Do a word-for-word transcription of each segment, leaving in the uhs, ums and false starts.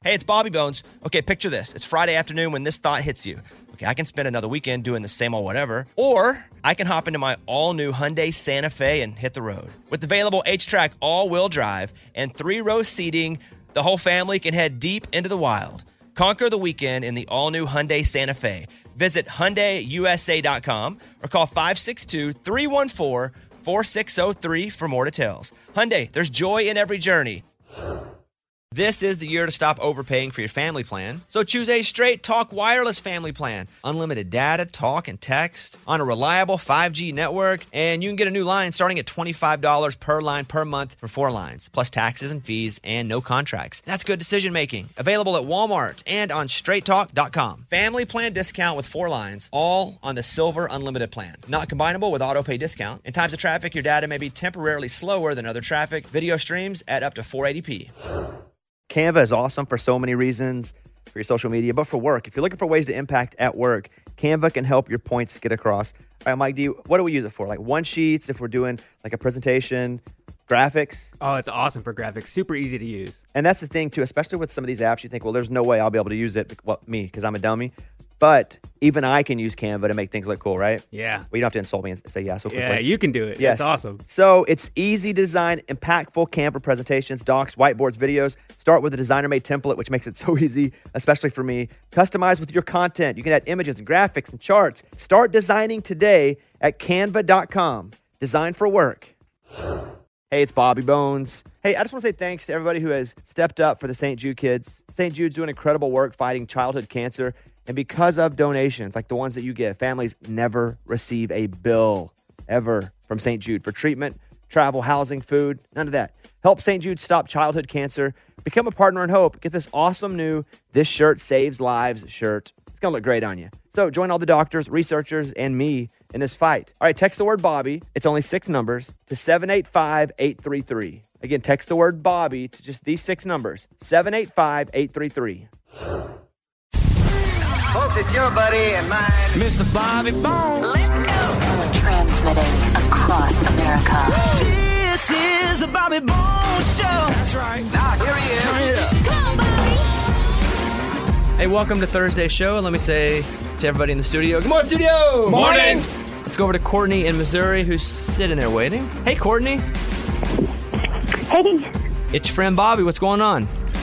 Hey, it's Bobby Bones. Okay, picture this. It's Friday afternoon when this thought hits you. Okay, I can spend another weekend doing the same old whatever, or I can hop into my all-new Hyundai Santa Fe and hit the road. With available H-Track all-wheel drive and three-row seating, the whole family can head deep into the wild. Conquer the weekend in the all-new Hyundai Santa Fe. Visit Hyundai U S A dot com or call five six two, three one four, four six zero three for more details. Hyundai, there's joy in every journey. This is the year to stop overpaying for your family plan. So choose a Straight Talk Wireless family plan. Unlimited data, talk, and text on a reliable five G network. And you can get a new line starting at twenty-five dollars per line per month for four lines, plus taxes and fees and no contracts. That's good decision making. Available at Walmart and on straight talk dot com. Family plan discount with four lines, all on the Silver Unlimited plan. Not combinable with auto pay discount. In times of traffic, your data may be temporarily slower than other traffic. Video streams at up to four eighty p. Canva is awesome for so many reasons, for your social media, but for work. If you're looking for ways to impact at work, Canva can help your points get across. All right, Mike, do you, what do we use it for? Like one sheets, if we're doing like a presentation, graphics? Oh, it's awesome for graphics. Super easy to use. And that's the thing, too, especially with some of these apps, you think, well, there's no way I'll be able to use it. Well, me, because I'm a dummy. But even I can use Canva to make things look cool, right? Yeah. Well, you don't have to insult me and say yeah so quickly. Yeah, you can do it. Yes. It's awesome. So it's easy to design impactful Canva presentations, docs, whiteboards, videos. Start with a designer-made template, which makes it so easy, especially for me. Customize with your content. You can add images and graphics and charts. Start designing today at canva dot com. Design for work. Hey, it's Bobby Bones. Hey, I just want to say thanks to everybody who has stepped up for the Saint Jude kids. Saint Jude's doing incredible work fighting childhood cancer. And because of donations like the ones that you give, families never receive a bill ever from Saint Jude for treatment, travel, housing, food, none of that. Help Saint Jude stop childhood cancer. Become a partner in hope. Get this awesome new This Shirt Saves Lives shirt. It's going to look great on you. So join all the doctors, researchers, and me in this fight. All right, text the word Bobby. It's only six numbers to seven eight five, eight three three. Again, text the word Bobby to just these six numbers, seven eight five, eight three three. Folks, it's your buddy and mine, Mister Bobby Bones. Let's go. Transmitting across America. This is the Bobby Bones Show. That's right. Now, here he is. Turn it up. Come on, Bobby. Hey, welcome to Thursday's show. And let me say to everybody in the studio, good morning, studio. Morning. Let's go over to Courtney in Missouri, who's sitting there waiting. Hey, Courtney. Hey, It's your friend Bobby. What's going on?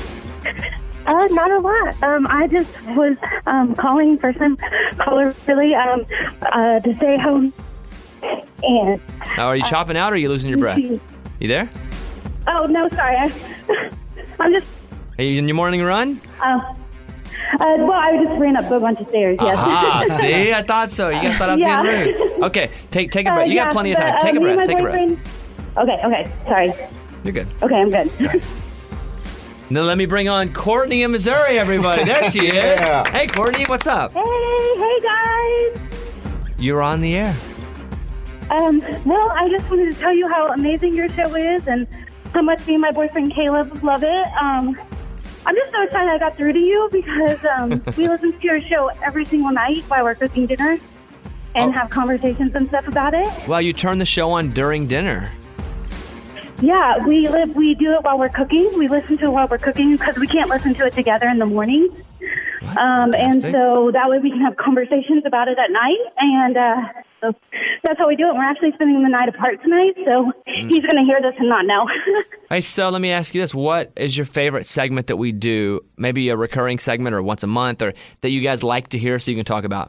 uh, not a lot. Um, I just was um, calling for some caller, really, um, uh, to stay home. And Now, are you chopping out or are you losing your breath? You there? oh no, sorry, I, I'm just. Are you in your morning run? Uh, uh, well, I just ran up a bunch of stairs. Yes. Ah, see, I thought so. You guys thought I was Yeah. being rude. Okay, take take a Uh, breath. You yeah, got plenty of time. but, uh, Take a me and breath. my Take a breath. boyfriend- Okay, okay, sorry. You're good. Okay, I'm good. Now let me bring on Courtney in Missouri, everybody. There she is. Yeah. Hey, Courtney, what's up? Hey, hey guys. You're on the air. Um, well, I just wanted to tell you how amazing your show is and how much me and my boyfriend Caleb love it. Um, I'm just so excited I got through to you because um, we listen to your show every single night while we're cooking dinner and Oh. have conversations and stuff about it. Well, you turned the show on during dinner. Yeah, we live. We do it while we're cooking. We listen to it while we're cooking because we can't listen to it together in the morning. Um, and fantastic. so that way we can have conversations about it at night. And uh, so that's how we do it. We're actually spending the night apart tonight, so Mm. he's going to hear this and not know. Hey, so let me ask you this. What is your favorite segment that we do? Maybe a recurring segment or once a month or that you guys like to hear so you can talk about?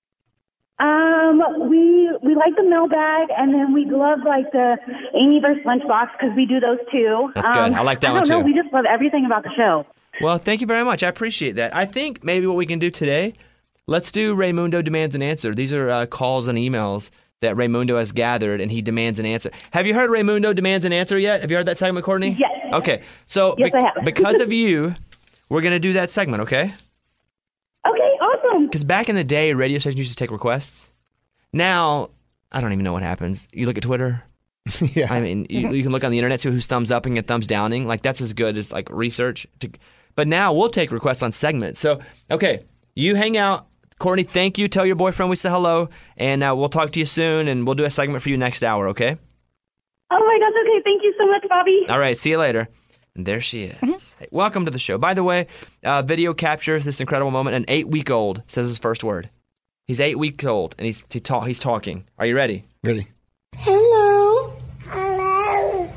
um, we we like the mailbag, and then we love like the Amy versus Lunchbox because we do those too. That's good. Um, I like that I one, don't know. too. We just love everything about the show. Well, thank you very much. I appreciate that. I think maybe what we can do today, let's do Raymundo Demands an Answer. These are uh, calls and emails that Raymundo has gathered, and he demands an answer. Have you heard Raymundo Demands an Answer yet? Have you heard that segment, Courtney? Yes. Okay. So Yes, I have. because of you, we're going to do that segment, okay? Okay, awesome. Because back in the day, radio stations used to take requests. Now, I don't even know what happens. You look at Twitter. Yeah. I mean, you, you can look on the internet, see who's thumbs upping and thumbs downing. Like, that's as good as, like, research. To, but now we'll take requests on segments. So, okay, you hang out. Courtney, thank you. Tell your boyfriend we said hello. And uh, we'll talk to you soon, and we'll do a segment for you next hour, okay? Oh my gosh, okay. Thank you so much, Bobby. All right, see you later. And there she is. Mm-hmm. Hey, welcome to the show. By the way, uh, video captures this incredible moment. An eight-week-old says his first word. He's eight weeks old, and he's he ta- he's talking. Are you ready? Ready. Hello. Hello.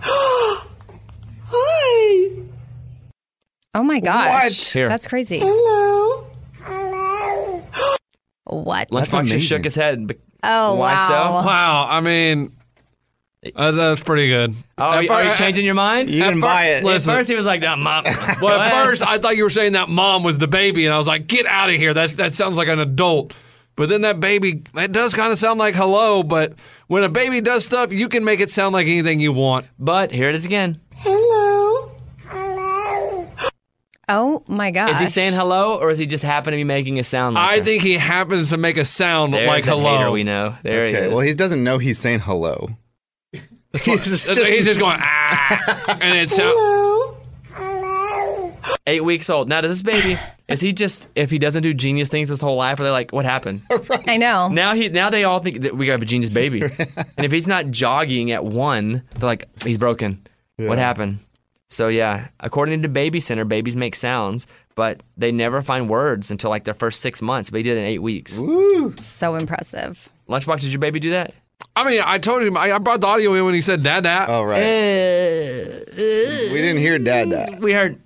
Hi. Oh my gosh. What? Here. That's crazy. Hello. Hello. What? Lunchbox just shook his head. Oh, Why wow. so? Wow. I mean, uh, that's pretty good. Oh, are you, are you changing your mind? You didn't fir- buy it. listen. At first, he was like, "That mom." Well, at first, I thought you were saying that mom was the baby, and I was like, get out of here. That's, that sounds like an adult. But then that baby, it does kind of sound like hello, but when a baby does stuff, you can make it sound like anything you want. But here it is again. Hello. Hello. Oh my gosh. Is he saying hello, or is he just happen to be making a sound like I that? think he happens to make a sound There's like that hello. hater we know. There he Okay, is. well, he doesn't know he's saying hello. He's just, He's just going, ah, and it sounds. Hello. Hello. Eight weeks old. Now, does this baby, is he just, if he doesn't do genius things his whole life, are they like, what happened? I know. Now he, now they all think that we have a genius baby. And if he's not jogging at one, they're like, he's broken. What happened? So yeah, according to Baby Center, babies make sounds, but they never find words until like their first six months. But he did it in eight weeks. Woo. So impressive. Lunchbox, did your baby do that? I mean, I told him, I, I brought the audio in when he said dad, dad. Oh, right. We didn't hear dad. We heard.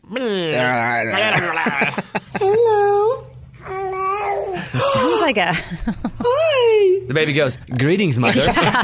Hello. Hello. Sounds like a. Hi. The baby goes, greetings, mother.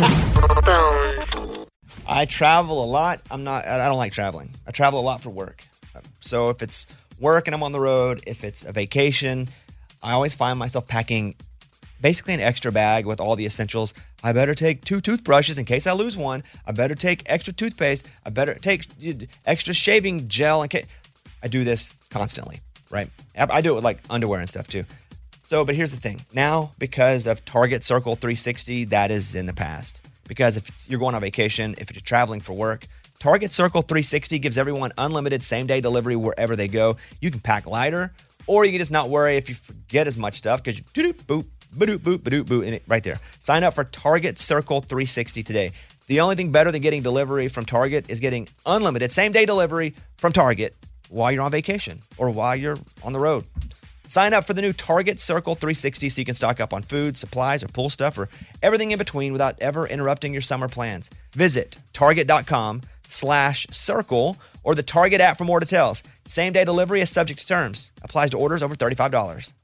I travel a lot. I'm not, I don't like traveling. I travel a lot for work. So if it's work and I'm on the road, if it's a vacation, I always find myself packing basically an extra bag with all the essentials. I better take two toothbrushes in case I lose one. I better take extra toothpaste. I better take extra shaving gel in case. I do this constantly, right? I do it with like underwear and stuff too. So, but here's the thing. Now, because of Target Circle three sixty, that is in the past. Because if it's, you're going on vacation, if you're traveling for work, Target Circle three sixty gives everyone unlimited same-day delivery wherever they go. You can pack lighter, or you can just not worry if you forget as much stuff because you doo-doo, boop, ba-doop, boop, ba-doop, boop, and it right there. Sign up for Target Circle three sixty today. The only thing better than getting delivery from Target is getting unlimited same-day delivery from Target while you're on vacation or while you're on the road. Sign up for the new Target Circle three sixty so you can stock up on food, supplies, or pool stuff, or everything in between without ever interrupting your summer plans. Visit target.com slash circle or the Target app for more details. Same-day delivery is subject to terms. Applies to orders over thirty-five dollars.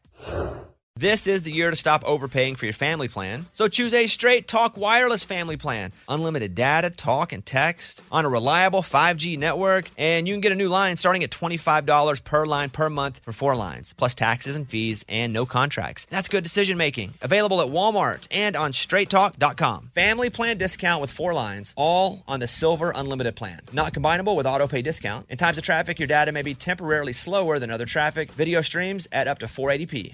This is the year to stop overpaying for your family plan. So choose a Straight Talk Wireless family plan. Unlimited data, talk, and text on a reliable five G network. And you can get a new line starting at twenty-five dollars per line per month for four lines, plus taxes and fees and no contracts. That's good decision making. Available at Walmart and on straight talk dot com. Family plan discount with four lines, all on the Silver Unlimited plan. Not combinable with auto pay discount. In times of traffic, your data may be temporarily slower than other traffic. Video streams at up to four eighty p.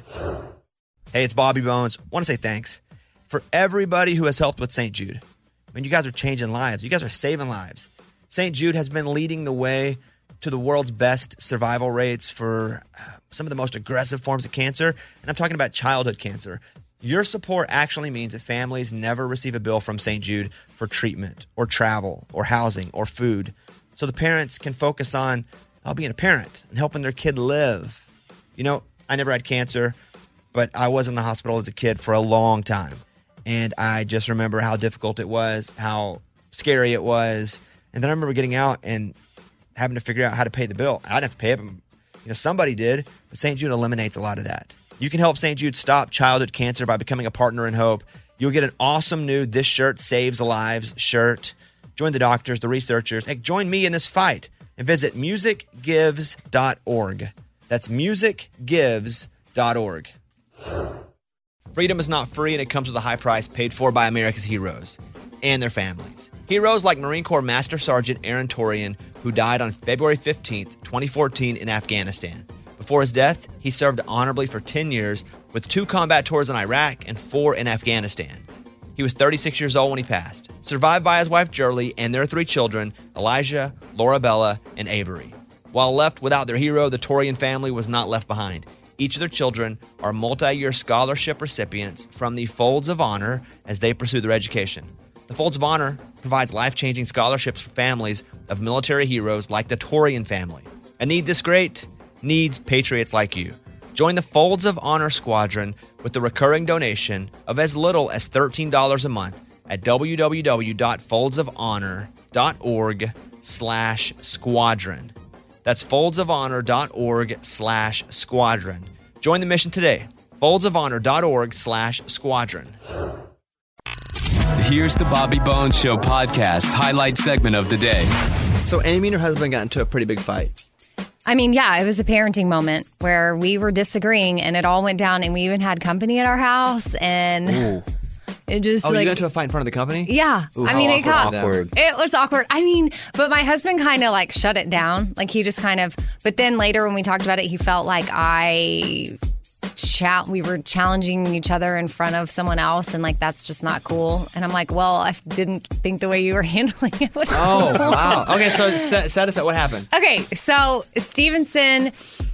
Hey, it's Bobby Bones. Want to say thanks for everybody who has helped with Saint Jude. I mean, you guys are changing lives. You guys are saving lives. Saint Jude has been leading the way to the world's best survival rates for uh, some of the most aggressive forms of cancer, and I'm talking about childhood cancer. Your support actually means that families never receive a bill from Saint Jude for treatment or travel or housing or food, so the parents can focus on uh, being a parent and helping their kid live. You know, I never had cancer, but I was in the hospital as a kid for a long time. And I just remember how difficult it was, how scary it was. And then I remember getting out and having to figure out how to pay the bill. I didn't have to pay it, but, you know, somebody did. But Saint Jude eliminates a lot of that. You can help Saint Jude stop childhood cancer by becoming a partner in hope. You'll get an awesome new This Shirt Saves Lives shirt. Join the doctors, the researchers. Hey, join me in this fight and visit music gives dot org. That's music gives dot org. Freedom is not free, and it comes with a high price paid for by America's heroes and their families. Heroes like Marine Corps Master Sergeant Aaron Torian, who died on February fifteenth, twenty fourteen in Afghanistan. Before his death, he served honorably for ten years with two combat tours in Iraq and four in Afghanistan. He was thirty-six years old when he passed, survived by his wife Jerlie and their three children, Elijah, Laura Bella, and Avery. While left without their hero, the Torian family was not left behind. Each of their children are multi-year scholarship recipients from the Folds of Honor as they pursue their education. The Folds of Honor provides life-changing scholarships for families of military heroes like the Torian family. A need this great needs patriots like you. Join the Folds of Honor Squadron with the recurring donation of as little as thirteen dollars a month at www.foldsofhonor.org slash squadron. That's foldsofhonor.org slash squadron. Join the mission today. foldsofhonor.org slash squadron. Here's the Bobby Bones Show podcast highlight segment of the day. So Amy and her husband got into a pretty big fight. I mean, yeah, it was a parenting moment where we were disagreeing and it all went down and we even had company at our house and Ooh. it just Oh, like... you got into a fight in front of the company? Yeah. Ooh, I how mean, it awkward got... was that? Awkward. It was awkward. I mean, but my husband kind of like shut it down. Like he just kind of... But then later when we talked about it, he felt like I... Cha- we were challenging each other in front of someone else, and like that's just not cool. And I'm like, well, I didn't think the way you were handling it was Oh, cool. wow. Okay, so set, set us up. What happened? Okay, so Stevenson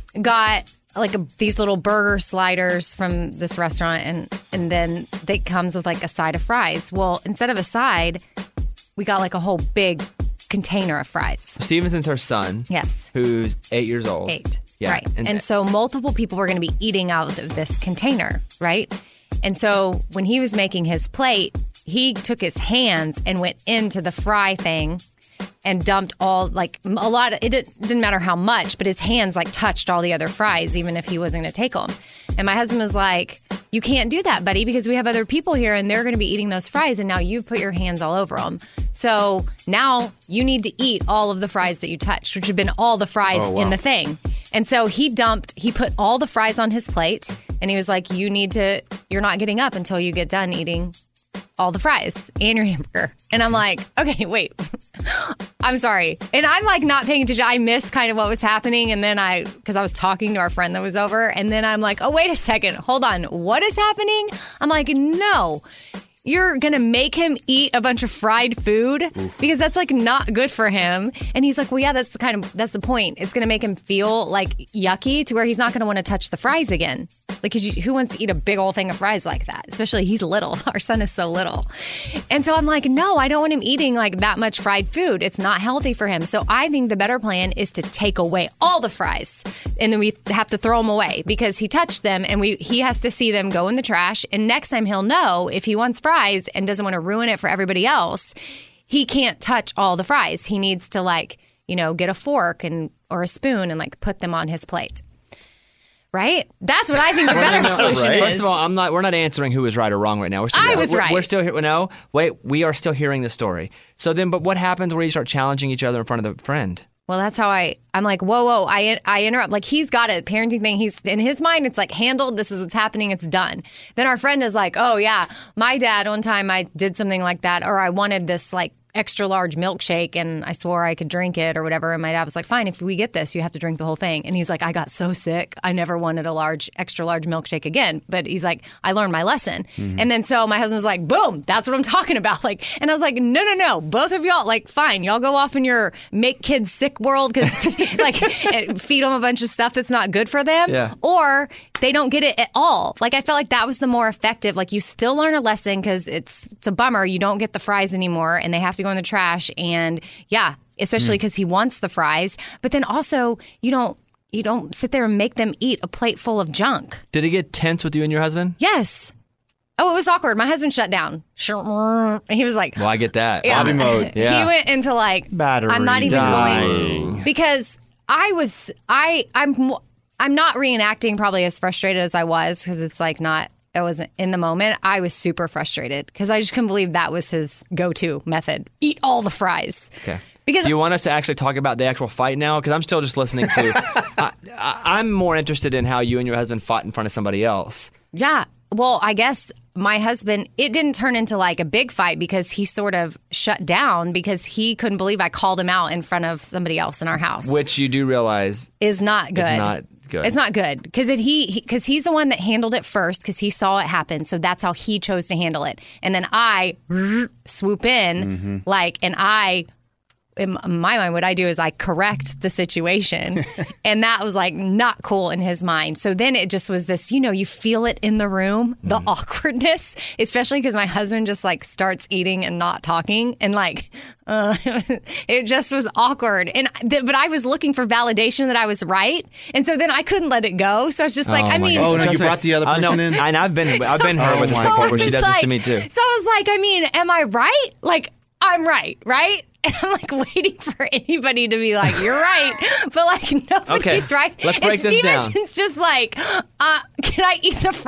got like a, these little burger sliders from this restaurant, and and then it comes with like a side of fries. Well, instead of a side, we got like a whole big container of fries. Stevenson's her son. Yes. Who's eight years old. Eight. Yeah. Right. And- And, so multiple people were going to be eating out of this container, right? And so when he was making his plate, he took his hands and went into the fry thing and dumped all, like, a lot of, it didn't, didn't matter how much, but his hands, like, touched all the other fries, even if he wasn't going to take them. And my husband was like, you can't do that, buddy, because we have other people here and they're going to be eating those fries, and now you've put your hands all over them. So now you need to eat all of the fries that you touched, which have been all the fries Oh, wow. in the thing. And so he dumped, he put all the fries on his plate, and he was like, you need to, you're not getting up until you get done eating all the fries and your hamburger. And I'm like, okay, wait, I'm sorry. And I'm like not paying attention. I missed kind of what was happening. And then I, because I was talking to our friend that was over, and then I'm like, oh, wait a second, hold on. What is happening? I'm like, no. You're going to make him eat a bunch of fried food because that's like not good for him. And he's like, well, yeah, that's the kind of, that's the point. It's going to make him feel like yucky to where he's not going to want to touch the fries again. Like, cause you, who wants to eat a big old thing of fries like that? Especially he's little. Our son is so little. And so I'm like, no, I don't want him eating like that much fried food. It's not healthy for him. So I think the better plan is to take away all the fries, and then we have to throw them away because he touched them, and we, he has to see them go in the trash. And next time he'll know if he wants fries and doesn't want to ruin it for everybody else, he can't touch all the fries. He needs to, like, you know, get a fork and or a spoon and like put them on his plate. Right? That's what I think the better solution right. is. First of all, I'm not. We're not answering who is right or wrong right now. We're still, I was we're, right. We're still here. No, wait. We are still hearing the story. So then, but what happens where you start challenging each other in front of the friend? Well, that's how I, I'm like, whoa, whoa, I I interrupt. Like, he's got a parenting thing. He's, in his mind, it's like handled. This is what's happening. It's done. Then our friend is like, oh, yeah, my dad, one time I did something like that, or I wanted this, like, extra large milkshake and I swore I could drink it or whatever. And my dad was like, fine, if we get this, you have to drink the whole thing. And he's like, I got so sick. I never wanted a large, extra large milkshake again. But he's like, I learned my lesson. Mm-hmm. And then so my husband was like, boom, that's what I'm talking about. Like, and I was like, no, no, no. Both of y'all, like, fine. Y'all go off in your make kids sick world because like feed them a bunch of stuff that's not good for them. Yeah. Or they don't get it at all. Like, I felt like that was the more effective. Like, you still learn a lesson because it's, it's a bummer. You don't get the fries anymore and they have to go in the trash. And yeah, especially because mm. he wants the fries. But then also, you don't you don't sit there and make them eat a plate full of junk. Did it get tense with you and your husband? Yes. Oh, it was awkward. My husband shut down. He was like, well, I get that. Yeah. Bobby mode. Yeah. He went into like, Battery I'm not even dying. going. Because I was, I, I'm, I'm not reenacting probably as frustrated as I was because it's like not, I wasn't in the moment. I was super frustrated because I just couldn't believe that was his go-to method. Eat all the fries. Okay. Because do you want us to actually talk about the actual fight now? Because I'm still just listening to. I, I, I'm more interested in how you and your husband fought in front of somebody else. Yeah. Well, I guess my husband, it didn't turn into like a big fight because he sort of shut down because he couldn't believe I called him out in front of somebody else in our house. Which you do realize is not good. Is not good. It's not good because it, he because he, he's the one that handled it first because he saw it happen. So that's how he chose to handle it. And then I swoop in Mm-hmm. like, and I in my mind, what I do is I correct the situation. And that was like not cool in his mind. So then it just was this, you know, you feel it in the room, the mm. awkwardness, especially because my husband just like starts eating and not talking. And like, uh, it just was awkward. And th- But I was looking for validation that I was right. And so then I couldn't let it go. So I was just like, oh I mean. Oh, no, you brought the other person uh, no, in? And I've been, I've been so, her with so mine before where she does like, this to me too. So I was like, I mean, am I right? Like, I'm right, right? And I'm like waiting for anybody to be like, you're right. But like nobody's okay. right. Let's break and this Stevenson's down. just like, uh, can I eat the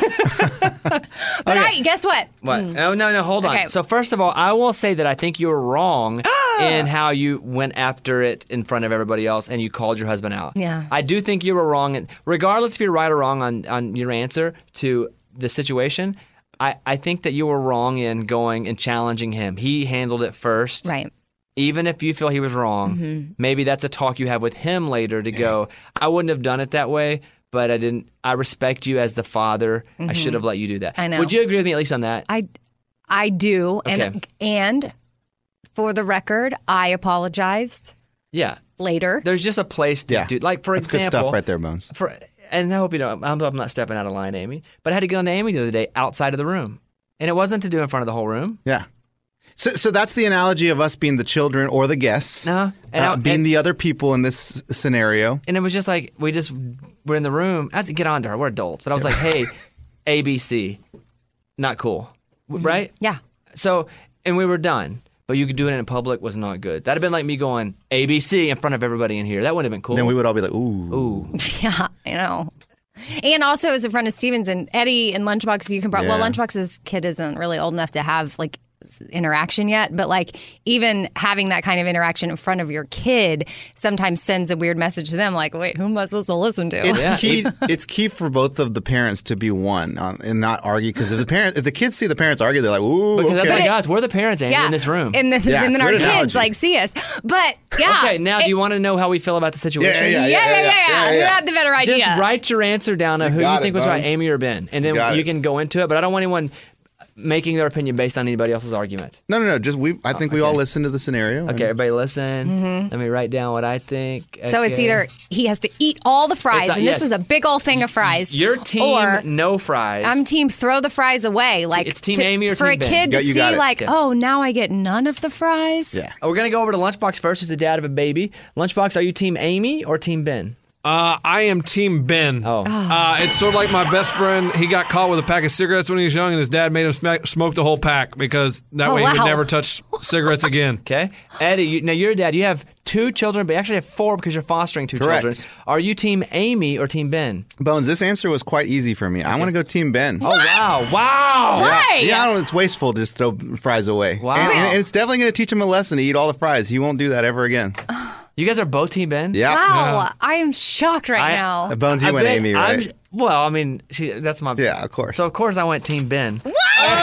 fries? But okay. I guess what? What? Mm. No, no, no, hold on. Okay. So first of all, I will say that I think you were wrong in how you went after it in front of everybody else and you called your husband out. Yeah. I do think you were wrong. And regardless if you're right or wrong on, on your answer to the situation, I, I think that you were wrong in going and challenging him. He handled it first. Right. Even if you feel he was wrong, mm-hmm. maybe that's a talk you have with him later to go, I wouldn't have done it that way, but I didn't. I respect you as the father. Mm-hmm. I should have let you do that. I know. Would you agree with me at least on that? I, I do. Okay. And and for the record, I apologized Yeah. later. There's just a place to Yeah. do. Like, for That's example. good stuff right there, Bones. For, and I hope you know, I'm, I'm not stepping out of line, Amy, but I had to get on to Amy the other day outside of the room. And it wasn't to do in front of the whole room. Yeah. So, so that's the analogy of us being the children or the guests, Uh-huh. And uh, I- being and- the other people in this scenario. And it was just like, we just were in the room. I had to get on to her. We're adults. But I was like, hey, A B C, not cool. W Right? Yeah. So, and we were done. But you could do it in public was not good. That'd have been like me going A B C in front of everybody in here. That wouldn't have been cool. Then we would all be like, ooh. Ooh. Yeah, I know. And also as a friend of Steven's and Eddie and Lunchbox, you can probably, well, Yeah. Lunchbox's kid isn't really old enough to have like s- interaction yet, but like even having that kind of interaction in front of your kid sometimes sends a weird message to them like, wait, who am I supposed to listen to? It's Yeah. key. It's key for both of the parents to be one on, and not argue. Because if the parent, if the kids see the parents argue, they're like, "Ooh, Because that's okay." like us. We're the parents, Amy, in this room. And then, Yeah, and then our good kids analogy. like see us. But yeah. Okay, now do you want to know how we feel about the situation? Yeah, yeah, Yeah, yeah, yeah, yeah. yeah, You had the better idea. Just write your answer down of You who you got think it, was right, Bones. Amy or Ben. And then You got you it. can go into it. But I don't want anyone making their opinion based on anybody else's argument. No, no, no. Just we. I think we all listen to the scenario. and- Okay, everybody listen. Let me write down what I think. So it's Okay. either he has to eat all the fries, It's a- and yes. this was a big old thing of fries. Your team, or no fries. I'm team throw the fries away. Like it's team to- Amy or for team a Ben? kid to You see got it. like, Okay. oh, now I get none of the fries. Yeah. We're going to go over to Lunchbox first, who's the dad of a baby. Lunchbox, are you team Amy or team Ben? Uh, I am Team Ben. Oh. Uh, it's sort of like my best friend. He got caught with a pack of cigarettes when he was young, and his dad made him smack, smoke the whole pack because that Oh, way he would wow. never touch cigarettes again. Okay. Eddie, you, now you're a dad. You have two children, but you actually have four because you're fostering two Correct. children. Are you team Amy or team Ben? Bones, this answer was quite easy for me. I want to go Team Ben. Oh, wow. Wow. Why? Yeah, I don't know, it's wasteful to just throw fries away. Wow. And, and- and it's definitely going to teach him a lesson to eat all the fries. He won't do that ever again. You guys are both team Ben? Yeah. Wow, I am shocked right I- now. Uh, Bones, you I went bet Amy, I'm- right? well, I mean, she, that's my. Yeah, of course. So, of course, I went team Ben. What?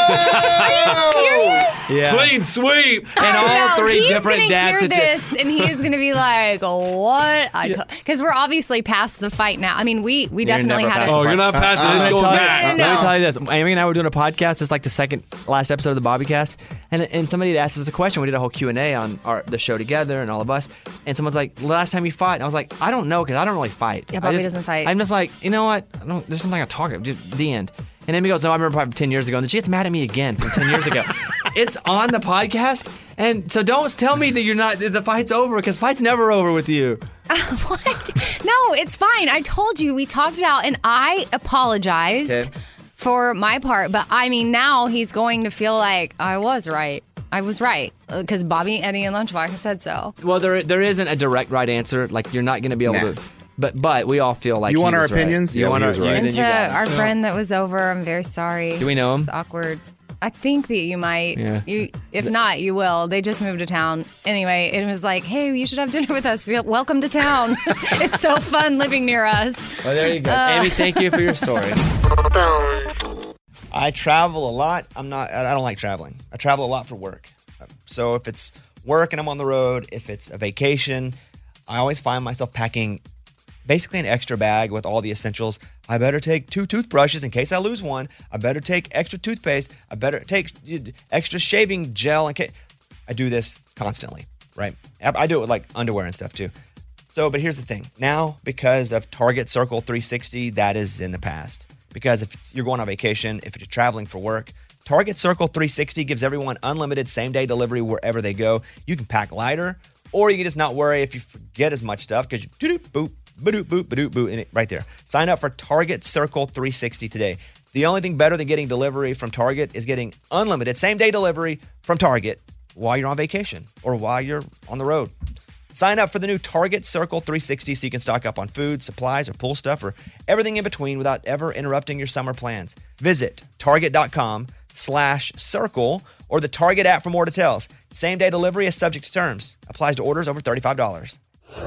Are you serious? Yeah. Clean sweep. And all No, three he's different gonna dad hear situations. this, and he's gonna be like, "What?" I because we're obviously past the fight now. I mean, we we You're definitely never had past a Oh, you're not passing. I'm It's gonna going tell you- back. Let No. me tell you this. Amy and I were doing a podcast. It's like the second last episode of the Bobbycast, and and somebody had asked us a question. We did a whole Q and A on our the show together and all of us. And someone's like, "Last time you fought?" And I was like, "I don't know because I don't really fight." Yeah, I Bobby just- doesn't fight. I'm just like, you know what? I don't, there's something I talk about. Just the end. And Amy goes, "No, I remember probably ten years ago." And then she gets mad at me again from ten years ago. It's on the podcast, and so don't tell me that you're not. The fight's over because fight's never over with you. What? No, it's fine. I told you we talked it out, and I apologized Okay. for my part. But I mean, now he's going to feel like I was right. I was right because Bobby, Eddie, and Lunchbox said so. Well, there there isn't a direct right answer. Like you're not going to be able Nah. to. But but we all feel like You he want our was right. opinions? You Yeah, want he our was right. you- And then to you got it. our friend that was over, I'm very sorry. Do we know him? It's awkward. I think that you might. Yeah. You, if not, you will. They just moved to town. Anyway, it was like, hey, you should have dinner with us. Welcome to town. It's so fun living near us. Oh, there you go, Amy. Thank you for your story. I travel a lot. I'm not. I don't like traveling. I travel a lot for work. So if it's work and I'm on the road, if it's a vacation, I always find myself packing basically an extra bag with all the essentials. I better take two toothbrushes in case I lose one. I better take extra toothpaste. I better take extra shaving gel in case. I do this constantly. right? I I do it with like underwear and stuff too. So, but here's the thing. Now, because of Target Circle three sixty, that is in the past. Because if it's, you're going on vacation, if you're traveling for work, Target Circle three sixty gives everyone unlimited same-day delivery wherever they go. You can pack lighter, or you can just not worry if you forget as much stuff because you do boop, ba-doop, boop, ba-doop, boop, in it right there. Sign up for Target Circle three sixty today. The only thing better than getting delivery from Target is getting unlimited same-day delivery from Target while you're on vacation or while you're on the road. Sign up for the new Target Circle three sixty so you can stock up on food, supplies, or pool stuff, or everything in between without ever interrupting your summer plans. Visit target.com slash circle or the Target app for more details. Same-day delivery is subject to terms. Applies to orders over thirty-five dollars.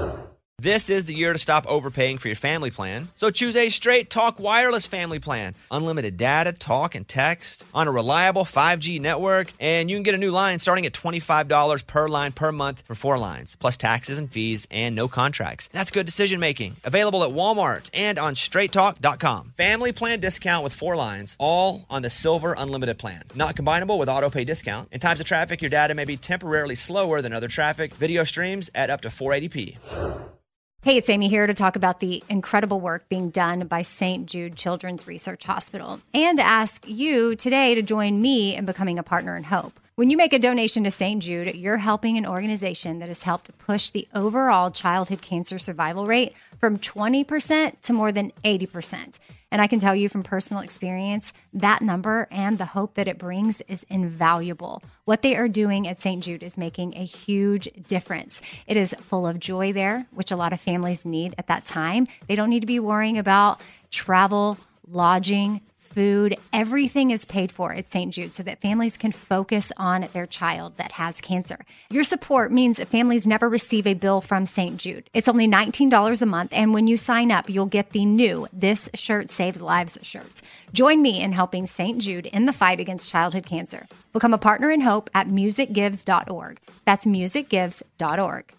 This is the year to stop overpaying for your family plan. So choose a Straight Talk Wireless family plan. Unlimited data, talk, and text on a reliable five G network. And you can get a new line starting at twenty-five dollars per line per month for four lines, plus taxes and fees and no contracts. That's good decision making. Available at Walmart and on straight talk dot com. Family plan discount with four lines, all on the Silver Unlimited plan. Not combinable with auto pay discount. In times of traffic, your data may be temporarily slower than other traffic. Video streams at up to four eighty p. Hey, it's Amy here to talk about the incredible work being done by Saint Jude Children's Research Hospital and to ask you today to join me in becoming a partner in hope. When you make a donation to Saint Jude, you're helping an organization that has helped push the overall childhood cancer survival rate from twenty percent to more than eighty percent. And I can tell you from personal experience, that number and the hope that it brings is invaluable. What they are doing at Saint Jude is making a huge difference. It is full of joy there, which a lot of families need at that time. They don't need to be worrying about travel, lodging, food. Everything is paid for at Saint Jude so that families can focus on their child that has cancer. Your support means families never receive a bill from Saint Jude. It's only nineteen dollars a month, and when you sign up, you'll get the new This Shirt Saves Lives shirt. Join me in helping Saint Jude in the fight against childhood cancer. Become a partner in hope at music gives dot org. That's music gives dot org.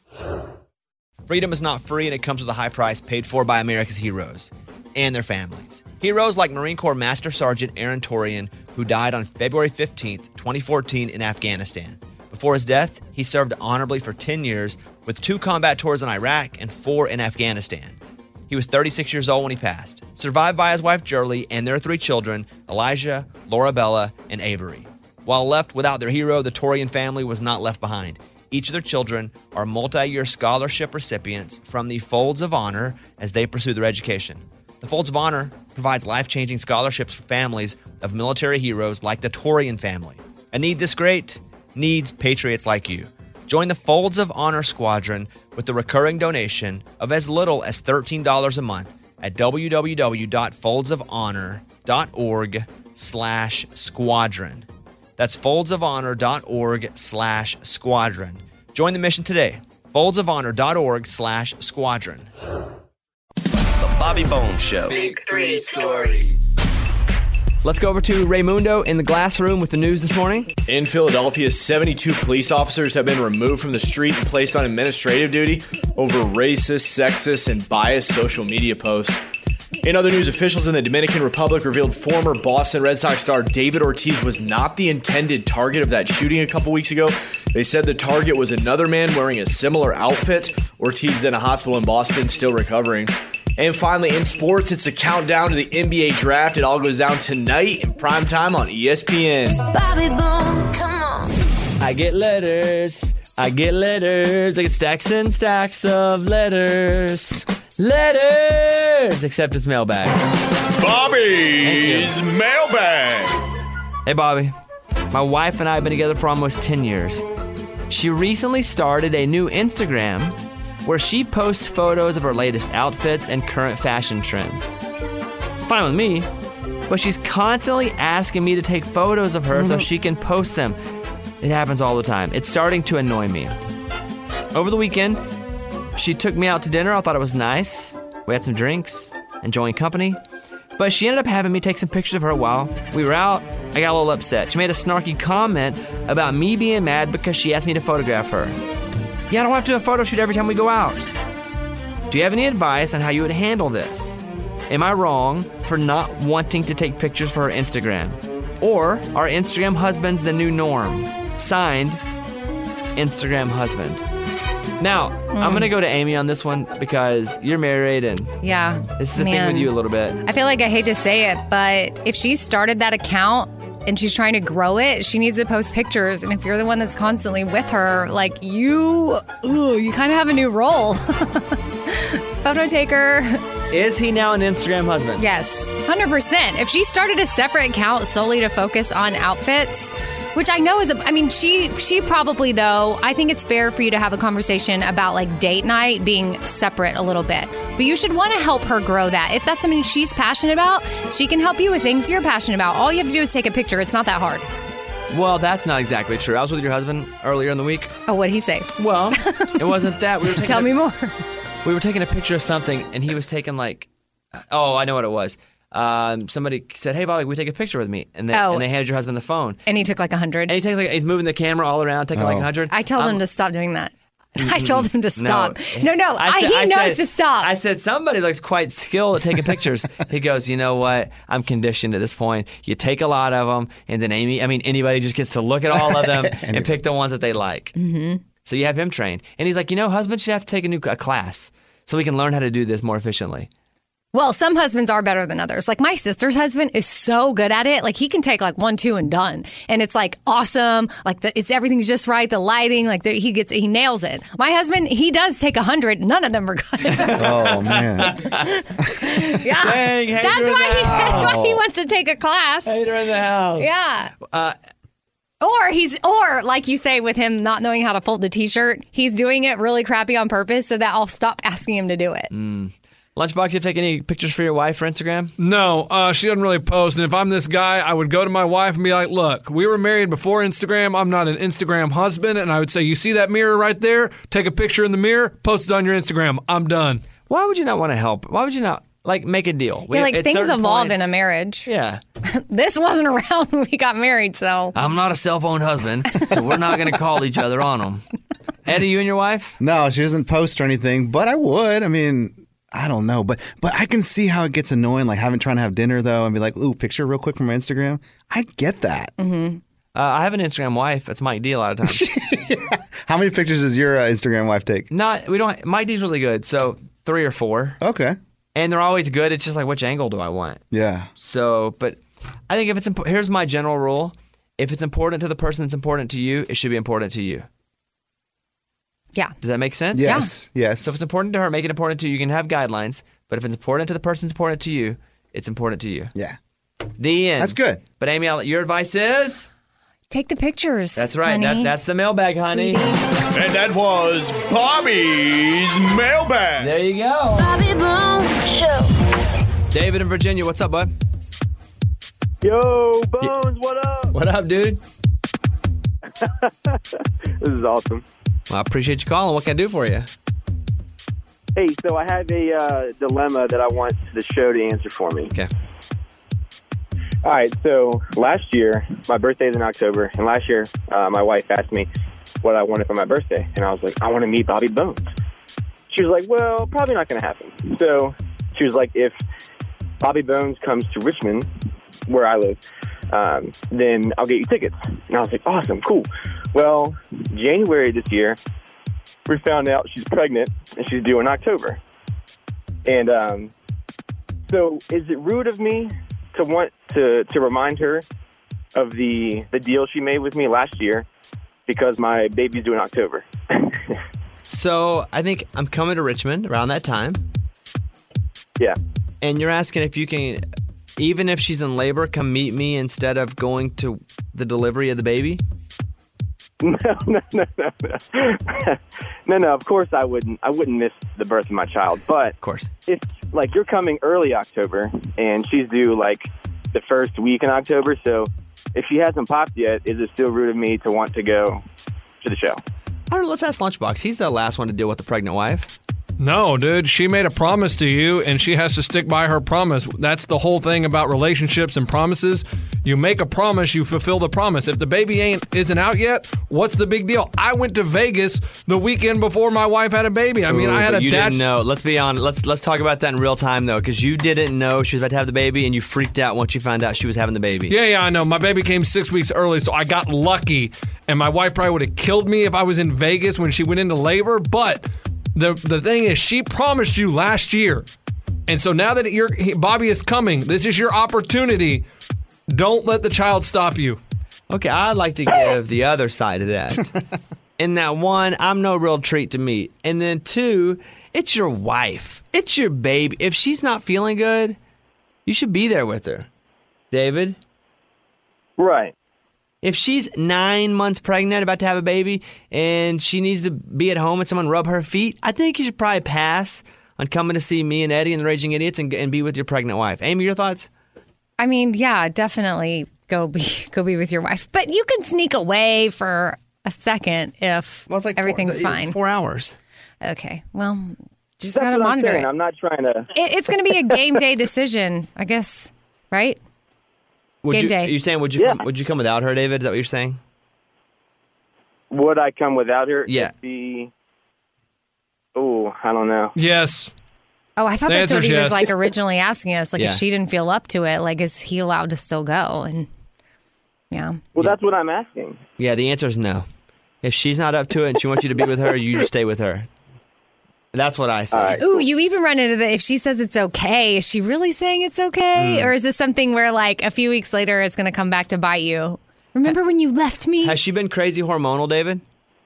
Freedom is not free, and it comes with a high price paid for by America's heroes and their families. Heroes like Marine Corps Master Sergeant Aaron Torian, who died on February fifteenth, twenty fourteen in Afghanistan. Before his death, he served honorably for ten years with two combat tours in Iraq and four in Afghanistan. He was thirty-six years old when he passed, survived by his wife Jerly and their three children, Elijah, Laura Bella, and Avery. While left without their hero, the Torian family was not left behind. Each of their children are multi-year scholarship recipients from the Folds of Honor as they pursue their education. The Folds of Honor provides life-changing scholarships for families of military heroes like the Torian family. A need this great needs patriots like you. Join the Folds of Honor Squadron with the recurring donation of as little as thirteen dollars a month at w w w dot folds of honor dot org slash squadron. That's folds of honor dot org slash squadron. Join the mission today. folds of honor dot org slash squadron. The Bobby Bones Show. Big three stories. Let's go over to Raymundo in the glass room with the news this morning. In Philadelphia, seventy-two police officers have been removed from the street and placed on administrative duty over racist, sexist, and biased social media posts. In other news, officials in the Dominican Republic revealed former Boston Red Sox star David Ortiz was not the intended target of that shooting a couple weeks ago. They said the target was another man wearing a similar outfit. Ortiz is in a hospital in Boston, still recovering. And finally, in sports, it's a countdown to the N B A draft. It all goes down tonight in primetime on E S P N. Bobby Bones, come on. I get letters. I get letters. I get stacks and stacks of letters. Letters! Except it's mailbag. Bobby's mailbag. Hey, Bobby. My wife and I have been together for almost ten years. She recently started a new Instagram where she posts photos of her latest outfits and current fashion trends. Fine with me, but she's constantly asking me to take photos of her mm-hmm. so she can post them. It happens all the time. It's starting to annoy me. Over the weekend, she took me out to dinner. I thought it was nice. We had some drinks, enjoying company. But she ended up having me take some pictures of her while we were out. I got a little upset. She made a snarky comment about me being mad because she asked me to photograph her. Yeah, I don't have to do a photo shoot every time we go out. Do you have any advice on how you would handle this? Am I wrong for not wanting to take pictures for her Instagram? Or are Instagram husbands the new norm? Signed, Instagram husband. Now, Mm. I'm going to go to Amy on this one because you're married and Yeah. this is a thing man. with you a little bit. I feel like I hate to say it, but if she started that account and she's trying to grow it, she needs to post pictures. And if you're the one that's constantly with her, like you, ooh, you kind of have a new role. Photo taker. Is he now an Instagram husband? Yes, one hundred percent. If she started a separate account solely to focus on outfits, which I know is, a, I mean, she she probably, though, I think it's fair for you to have a conversation about like date night being separate a little bit. But you should want to help her grow that. If that's something she's passionate about, she can help you with things you're passionate about. All you have to do is take a picture. It's not that hard. Well, that's not exactly true. I was with your husband earlier in the week. Oh, what'd he say? Well, it wasn't that. We were taking Tell a, me more. We were taking a picture of something, and he was taking like, oh, I know what it was. Um, somebody said, "Hey, Bobby, will you take a picture with me?" And they, Oh. and they handed your husband the phone. And he took like a hundred. And he takes like he's moving the camera all around, taking like a hundred. I told Um, him to stop doing that. I told him to stop. No, No, no, I I said- he I knows said- to stop. I said somebody looks quite skilled at taking pictures. He goes, you know what? I'm conditioned at this point. You take a lot of them, and then Amy, I mean, anybody just gets to look at all of them and pick the ones that they like. Mm-hmm. So you have him trained, and he's like, you know, husbands should have to take a new a class so we can learn how to do this more efficiently. Well, some husbands are better than others. Like my sister's husband is so good at it. Like he can take like one, two, and done, and it's like awesome. Like the, it's everything's just right. The lighting, like the, he gets, he nails it. My husband, he does take a hundred. None of them are good. Oh man. Yeah, Dang, hater that's in why the he. That's why he house. wants to take a class. Hater in the house. Yeah. Uh, Or he's, or like you say, with him not knowing how to fold the t-shirt, he's doing it really crappy on purpose so that I'll stop asking him to do it. Mm. Lunchbox, you take any pictures for your wife for Instagram? No, uh, she doesn't really post. And if I'm this guy, I would go to my wife and be like, look, we were married before Instagram. I'm not an Instagram husband. And I would say, you see that mirror right there? Take a picture in the mirror, post it on your Instagram. I'm done. Why would you not want to help? Why would you not, like, make a deal? Yeah, like at things certain evolve points- in a marriage. Yeah. This wasn't around when we got married, so. I'm not a cell phone husband, so we're not going to call each other on them. Eddie, you and your wife? No, she doesn't post or anything, but I would. I mean, I don't know, but but I can see how it gets annoying, like having trying to have dinner though, and be like, "Ooh, picture real quick from my Instagram." I get that. Mm-hmm. Uh, I have an Instagram wife. That's Mike D a lot of times. How many pictures does your uh, Instagram wife take? Not we don't. Mike D's really good, so three or four. Okay. And they're always good. It's just like, which angle do I want? Yeah. So, but I think if it's impo- here's my general rule: if it's important to the person that's important to you, it should be important to you. Yeah. Does that make sense? Yes. Yes. So if it's important to her, make it important to you. You can have guidelines, but if it's important to the person that's important to you, it's important to you. Yeah. The end. That's good. But Amy, I'll, your advice is? Take the pictures. That's right. honey. That, that's the mailbag, honey. And that was Bobby's mailbag. There you go. Bobby Bones Show. David in Virginia, what's up, bud? Yo, Bones, what up? What up, dude? This is awesome. Well, I appreciate you calling. What can I do for you? Hey, so I have a uh, dilemma that I want the show to answer for me. Okay. All right, so last year, my birthday is in October, and last year, uh, my wife asked me what I wanted for my birthday, and I was like, I want to meet Bobby Bones. She was like, well, probably not going to happen. So she was like, if Bobby Bones comes to Richmond, where I live, um, then I'll get you tickets. And I was like, awesome, cool. Well, January this year, we found out she's pregnant, and she's due in October. And um, so is it rude of me to want to, to remind her of the, the deal she made with me last year because my baby's due in October? So I think I'm coming to Richmond around that time. Yeah. And you're asking if you can, even if she's in labor, come meet me instead of going to the delivery of the baby? No, no, no, no, no. no, no, of course I wouldn't. I wouldn't miss the birth of my child. But of course, if like you're coming early October and she's due like the first week in October, so if she hasn't popped yet, is it still rude of me to want to go to the show? I don't know. Let's ask Lunchbox. He's the last one to deal with the pregnant wife. No, dude. She made a promise to you, and she has to stick by her promise. That's the whole thing about relationships and promises. You make a promise, you fulfill the promise. If the baby ain't isn't out yet, what's the big deal? I went to Vegas the weekend before my wife had a baby. I mean, Ooh, I had but a you dad. didn't know. Let's be honest. Let's let's talk about that in real time though, because you didn't know she was about to have the baby, and you freaked out once you found out she was having the baby. Yeah, yeah, I know. My baby came six weeks early, so I got lucky. And my wife probably would have killed me if I was in Vegas when she went into labor. But the the thing is, she promised you last year, and so now that you're, Bobby is coming, this is your opportunity. Don't let the child stop you. Okay, I'd like to give the other side of that. In that one, I'm no real treat to meet. And then two, it's your wife. It's your baby. If she's not feeling good, you should be there with her. David? Right. If she's nine months pregnant, about to have a baby, and she needs to be at home and someone rub her feet, I think you should probably pass on coming to see me and Eddie and the Raging Idiots and, and be with your pregnant wife. Amy, your thoughts? I mean, yeah, definitely go be go be with your wife. But you can sneak away for a second if well, it's like everything's four, fine. Four hours. Okay. Well, just That's got to what I'm monitor saying. it. I'm not trying to. it. It's going to be a game day decision, I guess, right? Would Game you, day. Are you saying would you Yeah. come, would you come without her, David? Is that what you're saying? Would I come without her? Yeah. It'd be. Oh, I don't know. Yes. Oh, I thought The that's what answer's he was yes. like originally asking us. Like, Yeah. if she didn't feel up to it, like, is he allowed to still go? And yeah, Well, that's what I'm asking. Yeah, the answer is no. If she's not up to it and she wants you to be with her, you just stay with her. That's what I say. All right. ooh, you even run into the if she says it's okay, is she really saying it's okay, Mm. or is this something where like a few weeks later it's going to come back to bite you? Remember when you left me? Has she been crazy hormonal, David?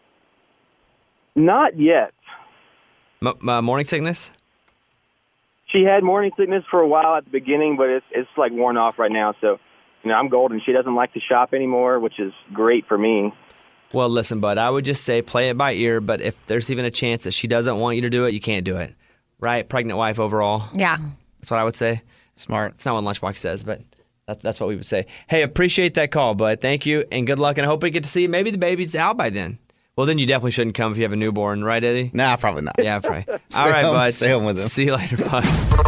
Not yet. M- uh, morning sickness? She had morning sickness for a while at the beginning, but it's it's like worn off right now. So, you know, I'm golden. She doesn't like to shop anymore, which is great for me. Well, listen, bud, I would just say play it by ear, but if there's even a chance that she doesn't want you to do it, you can't do it. Right? Pregnant wife overall. Yeah. That's what I would say. Smart. It's not what Lunchbox says, but that, that's what we would say. Hey, appreciate that call, bud. Thank you, and good luck, and I hope we get to see maybe the baby's out by then. Well, then you definitely shouldn't come if you have a newborn, right, Eddie? Nah, probably not. Yeah, right. Stay All right, home- bud. stay home with him. See you later, bud.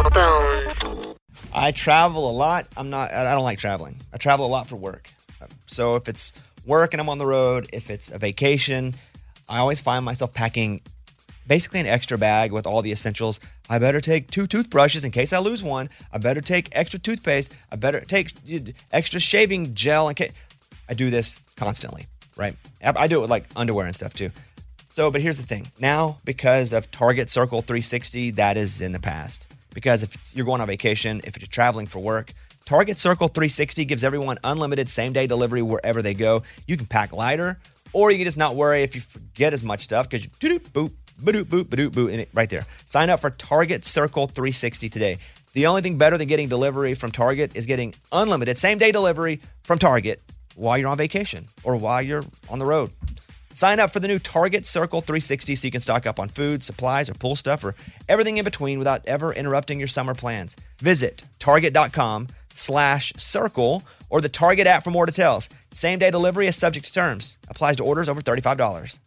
I travel a lot. I'm not. I don't like traveling. I travel a lot for work. So if it's work and I'm on the road, if it's a vacation, I always find myself packing basically an extra bag with all the essentials. I better take two toothbrushes in case I lose one. I better take extra toothpaste. I better take extra shaving gel in case. I do this constantly, right? I do it with like underwear and stuff too. So, but here's the thing. Now, because of Target Circle three sixty, that is in the past. Because if it's, you're going on vacation, if you're traveling for work, Target Circle three sixty gives everyone unlimited same-day delivery wherever they go. You can pack lighter, or you can just not worry if you forget as much stuff because you do-doop, boop, ba-doop, boop, ba-doop, boop, and it right there. Sign up for Target Circle three sixty today. The only thing better than getting delivery from Target is getting unlimited same-day delivery from Target while you're on vacation or while you're on the road. Sign up for the new Target Circle three sixty so you can stock up on food, supplies, or pool stuff, or everything in between without ever interrupting your summer plans. Visit target.com slash circle or the Target app for more details. Same-day delivery is subject to terms. Applies to orders over thirty-five dollars.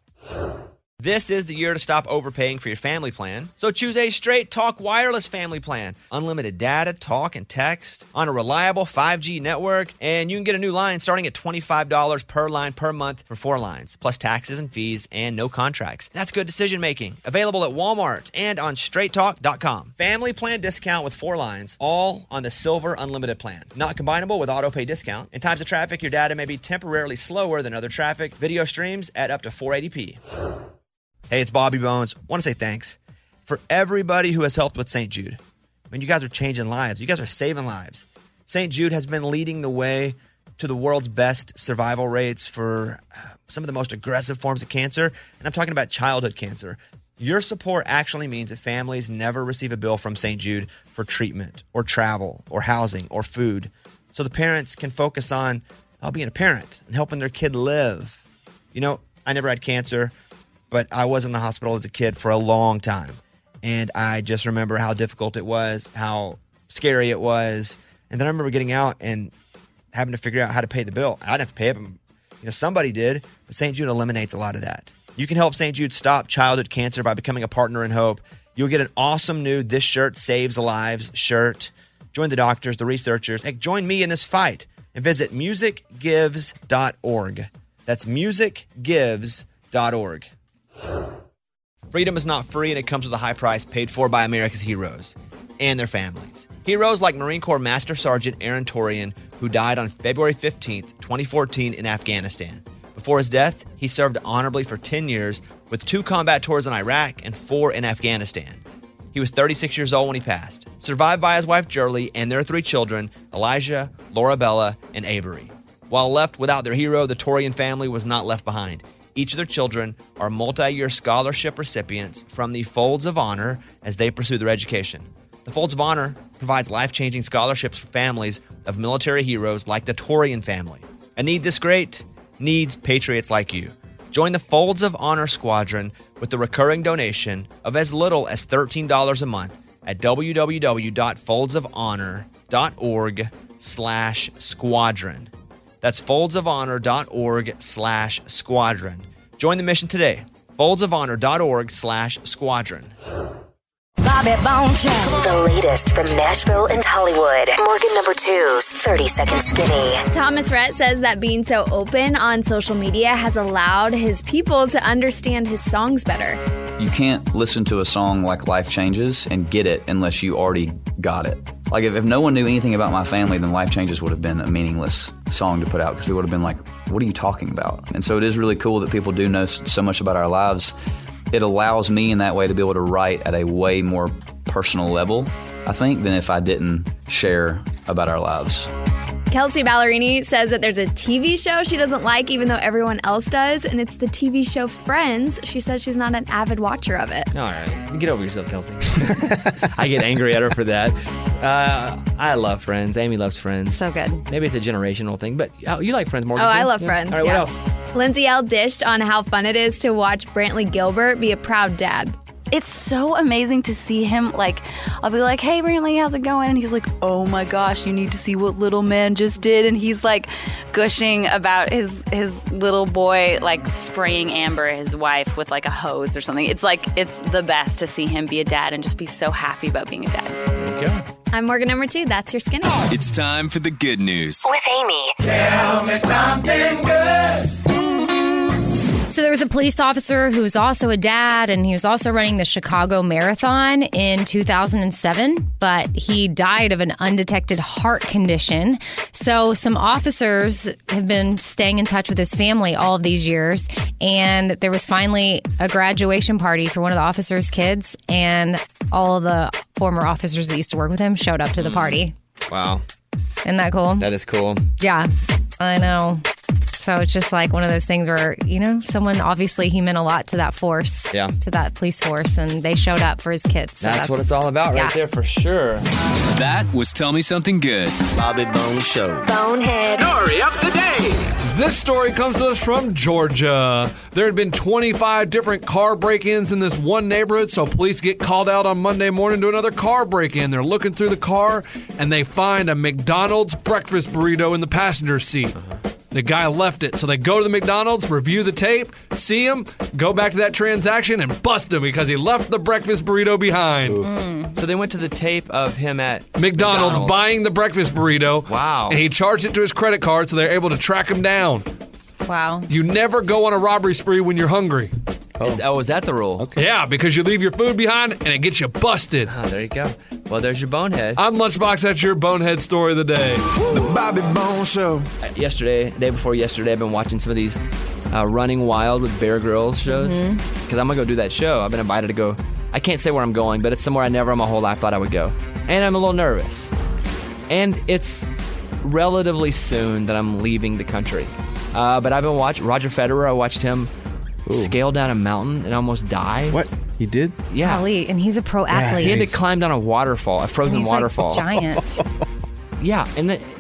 This is the year to stop overpaying for your family plan. So choose a Straight Talk Wireless family plan. Unlimited data, talk, and text on a reliable five G network. And you can get a new line starting at twenty-five dollars per line per month for four lines, plus taxes and fees and no contracts. That's good decision making. Available at Walmart and on straight talk dot com. Family plan discount with four lines, all on the Silver Unlimited plan. Not combinable with auto pay discount. In times of traffic, your data may be temporarily slower than other traffic. Video streams at up to four eighty p. Hey, it's Bobby Bones. I want to say thanks for everybody who has helped with Saint Jude. I mean, you guys are changing lives. You guys are saving lives. Saint Jude has been leading the way to the world's best survival rates for some of the most aggressive forms of cancer, and I'm talking about childhood cancer. Your support actually means that families never receive a bill from Saint Jude for treatment or travel or housing or food, so the parents can focus on oh, being a parent and helping their kid live. You know, I never had cancer, but I was in the hospital as a kid for a long time. And I just remember how difficult it was, how scary it was. And then I remember getting out and having to figure out how to pay the bill. I didn't have to pay it, but you know, somebody did. But Saint Jude eliminates a lot of that. You can help Saint Jude stop childhood cancer by becoming a partner in hope. You'll get an awesome new This Shirt Saves Lives shirt. Join the doctors, the researchers. Hey, join me in this fight and visit music gives dot org. That's music gives dot org. Freedom is not free, and it comes with a high price paid for by America's heroes and their families. Heroes like Marine Corps Master Sergeant Aaron Torian, who died on February fifteenth, twenty fourteen in Afghanistan. Before his death, he served honorably for ten years with two combat tours in Iraq and four in Afghanistan. He was thirty-six years old when he passed, survived by his wife Jerlie and their three children, Elijah, Laura Bella, and Avery. While left without their hero, the Torian family was not left behind. Each of their children are multi-year scholarship recipients from the Folds of Honor as they pursue their education. The Folds of Honor provides life-changing scholarships for families of military heroes like the Torian family. A need this great needs patriots like you. Join the Folds of Honor Squadron with the recurring donation of as little as thirteen dollars a month at w w w dot folds of honor dot org slash squadron. That's folds of honor dot org slash squadron. Join the mission today. folds of honor dot org slash squadron. Bobby Bone Show. The latest from Nashville and Hollywood. Morgan number two's thirty second Skinny. Thomas Rhett says that being so open on social media has allowed his people to understand his songs better. You can't listen to a song like Life Changes and get it unless you already got it. Like, if, if no one knew anything about my family, then Life Changes would have been a meaningless song to put out because people would have been like, what are you talking about? And so it is really cool that people do know so much about our lives. It allows me in that way to be able to write at a way more personal level, I think, than if I didn't share about our lives. Kelsey Ballerini says that there's a T V show she doesn't like even though everyone else does, and it's the T V show Friends. She says she's not an avid watcher of it. All right. Get over yourself, Kelsey. I get angry at her for that. Uh, I love Friends. Amy loves Friends. So good. Maybe it's a generational thing, but oh, you like Friends, Morgan? Oh, too? I love Yeah. Friends. All right, yeah. what else? Lindsay L. dished on how fun it is to watch Brantley Gilbert be a proud dad. It's so amazing to see him. Like, I'll be like, hey, Brantley, how's it going? And he's like, oh my gosh, you need to see what little man just did. And he's like gushing about his his little boy, like spraying Amber, his wife, with like a hose or something. It's like, it's the best to see him be a dad and just be so happy about being a dad. There you go. I'm Morgan number two. That's your Skinny. It's time for the good news. With Amy. Tell me something good. So there was a police officer who was also a dad, and he was also running the Chicago Marathon in two thousand seven, but he died of an undetected heart condition. So some officers have been staying in touch with his family all of these years, and there was finally a graduation party for one of the officers' kids, and all of the former officers that used to work with him showed up to the party. Wow. Isn't that cool? That is cool. Yeah, I know. So it's just like one of those things where, you know, someone, obviously he meant a lot to that force, Yeah. to that police force, and they showed up for his kids. So That's, what it's all about right yeah. there for sure. That was Tell Me Something Good. Bobby Bone Show. Bonehead. Story of the day. This story comes to us from Georgia. There had been twenty-five different car break-ins in this one neighborhood, so police get called out on Monday morning to another car break-in. They're looking through the car, and they find a McDonald's breakfast burrito in the passenger seat. The guy left it, so they go to the McDonald's, review the tape, see him, go back to that transaction, and bust him because he left the breakfast burrito behind. Mm. So they went to the tape of him at McDonald's, McDonald's. buying the breakfast burrito. Wow. And he charged it to his credit card, so they're able to track him down. Wow. You never go on a robbery spree when you're hungry. Oh, is, oh, is that the rule? Okay. Yeah, because you leave your food behind and it gets you busted. Oh, there you go. Well, there's your bonehead. I'm Lunchbox. That's your bonehead story of the day. The Bobby Bone Show. Uh, yesterday, day before yesterday, I've been watching some of these uh, Running Wild with Bear Grylls shows because Mm-hmm. I'm going to go do that show. I've been invited to go. I can't say where I'm going, but it's somewhere I never in my whole life thought I would go. And I'm a little nervous. And it's relatively soon that I'm leaving the country. Uh, but I've been watching Roger Federer. I watched him Ooh. scale down a mountain and almost die. What? He did? Yeah. Golly, and he's a pro athlete. He had to climb down a waterfall, a frozen he's waterfall. Like giant. Yeah, and the,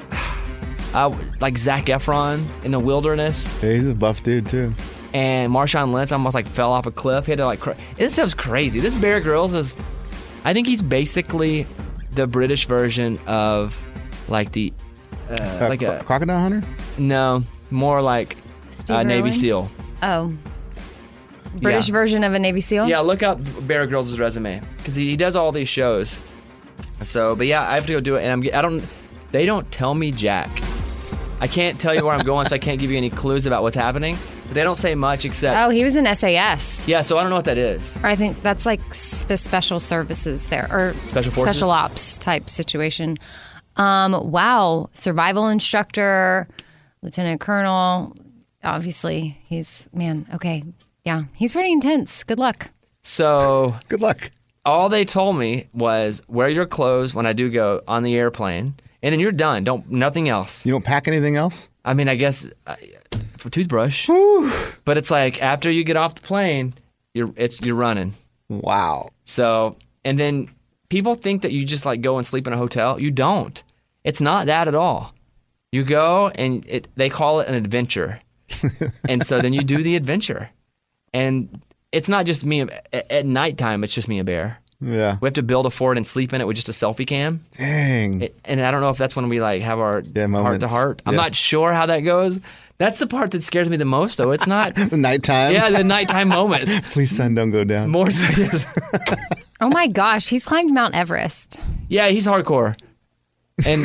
uh, like Zac Efron in the wilderness. Yeah, he's a buff dude too. And Marshawn Lynch almost like fell off a cliff. He had to like. Cr- this stuff's crazy. This Bear Grylls is, I think he's basically the British version of, like the, uh, Uh, like cro- a crocodile hunter. no, more like Steve uh, Navy Irwin? SEAL. Oh. British Yeah. version of a Navy SEAL? Yeah, look up Bear Grylls' resume because he, he does all these shows. So, but yeah, I have to go do it, and I'm I don't. They don't tell me jack. I can't tell you where I'm going, so I can't give you any clues about what's happening. But they don't say much except. Oh, he was in S A S. Yeah, so I don't know what that is. Or I think that's like s- the special services there, or Special forces? special ops type situation. Um, wow, survival instructor, lieutenant colonel. Obviously, he's man. Okay, yeah, he's pretty intense. Good luck. So good luck. All they told me was wear your clothes when I do go on the airplane, and then you're done. Don't nothing else. You don't pack anything else? I mean, I guess uh, for toothbrush. But it's like after you get off the plane, you're it's you're running. Wow. So and then people think that you just like go and sleep in a hotel. You don't. It's not that at all. You go and it, they call it an adventure, and so then you do the adventure, and it's not just me at, at nighttime. It's just me and Bear. Yeah. We have to build a fort and sleep in it with just a selfie cam. Dang. It, and I don't know if that's when we like have our Yeah, heart moments. to heart. I'm Yeah. not sure how that goes. That's the part that scares me the most, though. It's not the nighttime. Yeah, the nighttime moment. Please, son, don't go down. More serious. Oh my gosh, he's climbed Mount Everest. Yeah, he's hardcore. And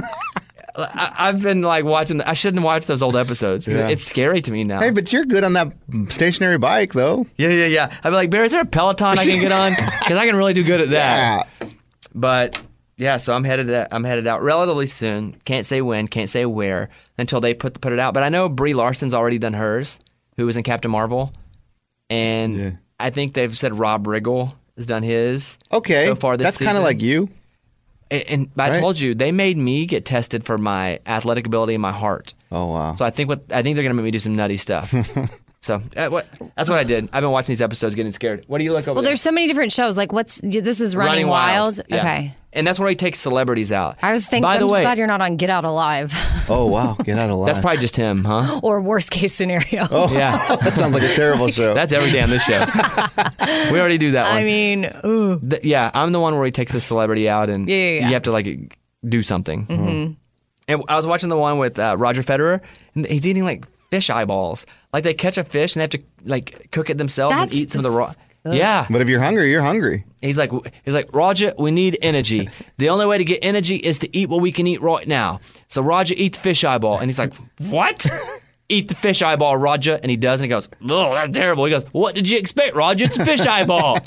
I, I've been like watching. The, I shouldn't watch those old episodes. 'Cause Yeah. It's scary to me now. Hey, but you're good on that stationary bike, though. Yeah, yeah, yeah. I'd be like, Bear, is there a Peloton I can get on? Because I can really do good at that. Yeah. But yeah, so I'm headed. I'm headed out relatively soon. Can't say when. Can't say where until they put put it out. But I know Brie Larson's already done hers, who was in Captain Marvel, and Yeah. I think they've said Rob Riggle has done his. Okay. So far this That's kind season. of like you. And, and I Right. told you they made me get tested for my athletic ability and my heart. Oh wow. So I think what I think they're gonna make me do some nutty stuff. So uh, what, that's what I did. I've been watching these episodes, getting scared. What do you look over Well, there? there's so many different shows. Like, what's this is Running, Wild? Yeah. Okay. And that's where he takes celebrities out. I was thinking. By I'm the just way, glad you're not on Get Out Alive, Oh wow. Get out of line. that's probably just him, huh? or worst case scenario. Oh Yeah. that sounds like a terrible show. That's every day on this show. We already do that one. I mean, ooh. Th- yeah, I'm the one where he takes the celebrity out and Yeah, yeah, yeah. you have to like do something. Mm-hmm. And I was watching the one with uh, Roger Federer, and he's eating like fish eyeballs. Like they catch a fish and they have to like cook it themselves That's and eat some of the raw. dis- Ugh. Yeah. But if you're hungry, you're hungry. He's like, he's like, Roger, we need energy. The only way to get energy is to eat what we can eat right now. So Roger, eat the fish eyeball. And he's like, what? Eat the fish eyeball, Roger. And he does, and he goes, oh, that's terrible. He goes, what did you expect, Roger? It's a fish eyeball.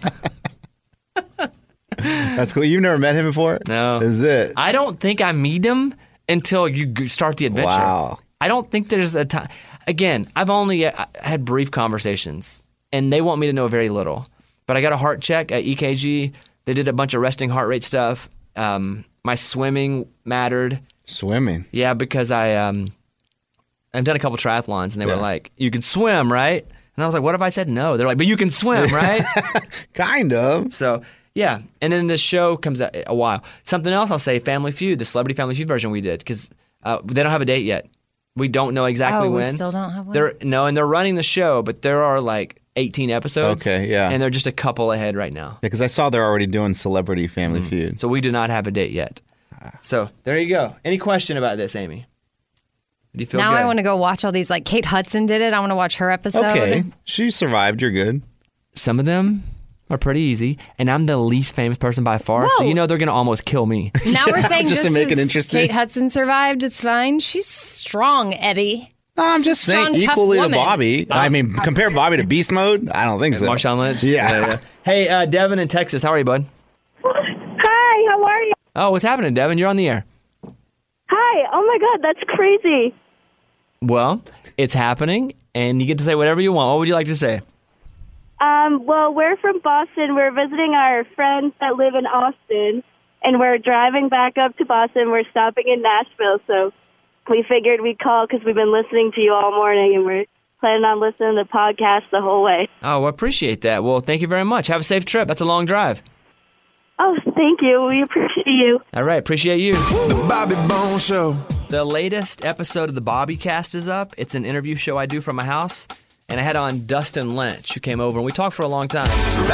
That's cool. You've never met him before? No. Is it? I don't think I meet him until you g- start the adventure. Wow. I don't think there's a time. Again, I've only uh, had brief conversations, and they want me to know very little. But I got a heart check at E K G. They did a bunch of resting heart rate stuff. Um, my swimming mattered. Swimming. Yeah, because I um, I've done a couple triathlons, and they Yeah. were like, "You can swim, right?" And I was like, "What if I said no?" They're like, "But you can swim, right?" Kind of. So yeah, and then the show comes out a while. Something else I'll say: Family Feud, the Celebrity Family Feud version we did, because uh, they don't have a date yet. We don't know exactly Oh, we when. still don't have one? They're no, and they're running the show, but there are like eighteen episodes. Okay, yeah. and they're just a couple ahead right now. Yeah, because I saw they're already doing Celebrity Family Feud. So we do not have a date yet. So there you go. Any question about this, Amy? Do you feel Now good? I want to go watch all these. Like Kate Hudson did it. I want to watch her episode. Okay, she survived. You're good. Some of them are pretty easy, and I'm the least famous person by far, so Whoa. you know they're going to almost kill me. Now we're saying Just just, to make it as interesting. Kate Hudson survived. It's fine. She's strong, Eddie. No, I'm just Strong, saying tough equally to woman. Bobby. I mean, compare Bobby to Beast Mode. I don't think so. Marshawn Lynch? Yeah. Hey, uh, Devin in Texas, how are you, bud? Hi, how are you? Oh, what's happening, Devin? You're on the air. Hi. Oh my God, that's crazy. Well, it's happening, and you get to say whatever you want. What would you like to say? Um, well, we're from Boston. We're visiting our friends that live in Austin, and we're driving back up to Boston. We're stopping in Nashville, so we figured we'd call because we've been listening to you all morning, and we're planning on listening to the podcast the whole way. Oh, I appreciate that. Well, thank you very much. Have a safe trip. That's a long drive. Oh, thank you. We appreciate you. All right, appreciate you. The Bobby Bones Show. The latest episode of the Bobby Cast is up. It's an interview show I do from my house, and I had on Dustin Lynch, who came over, and we talked for a long time.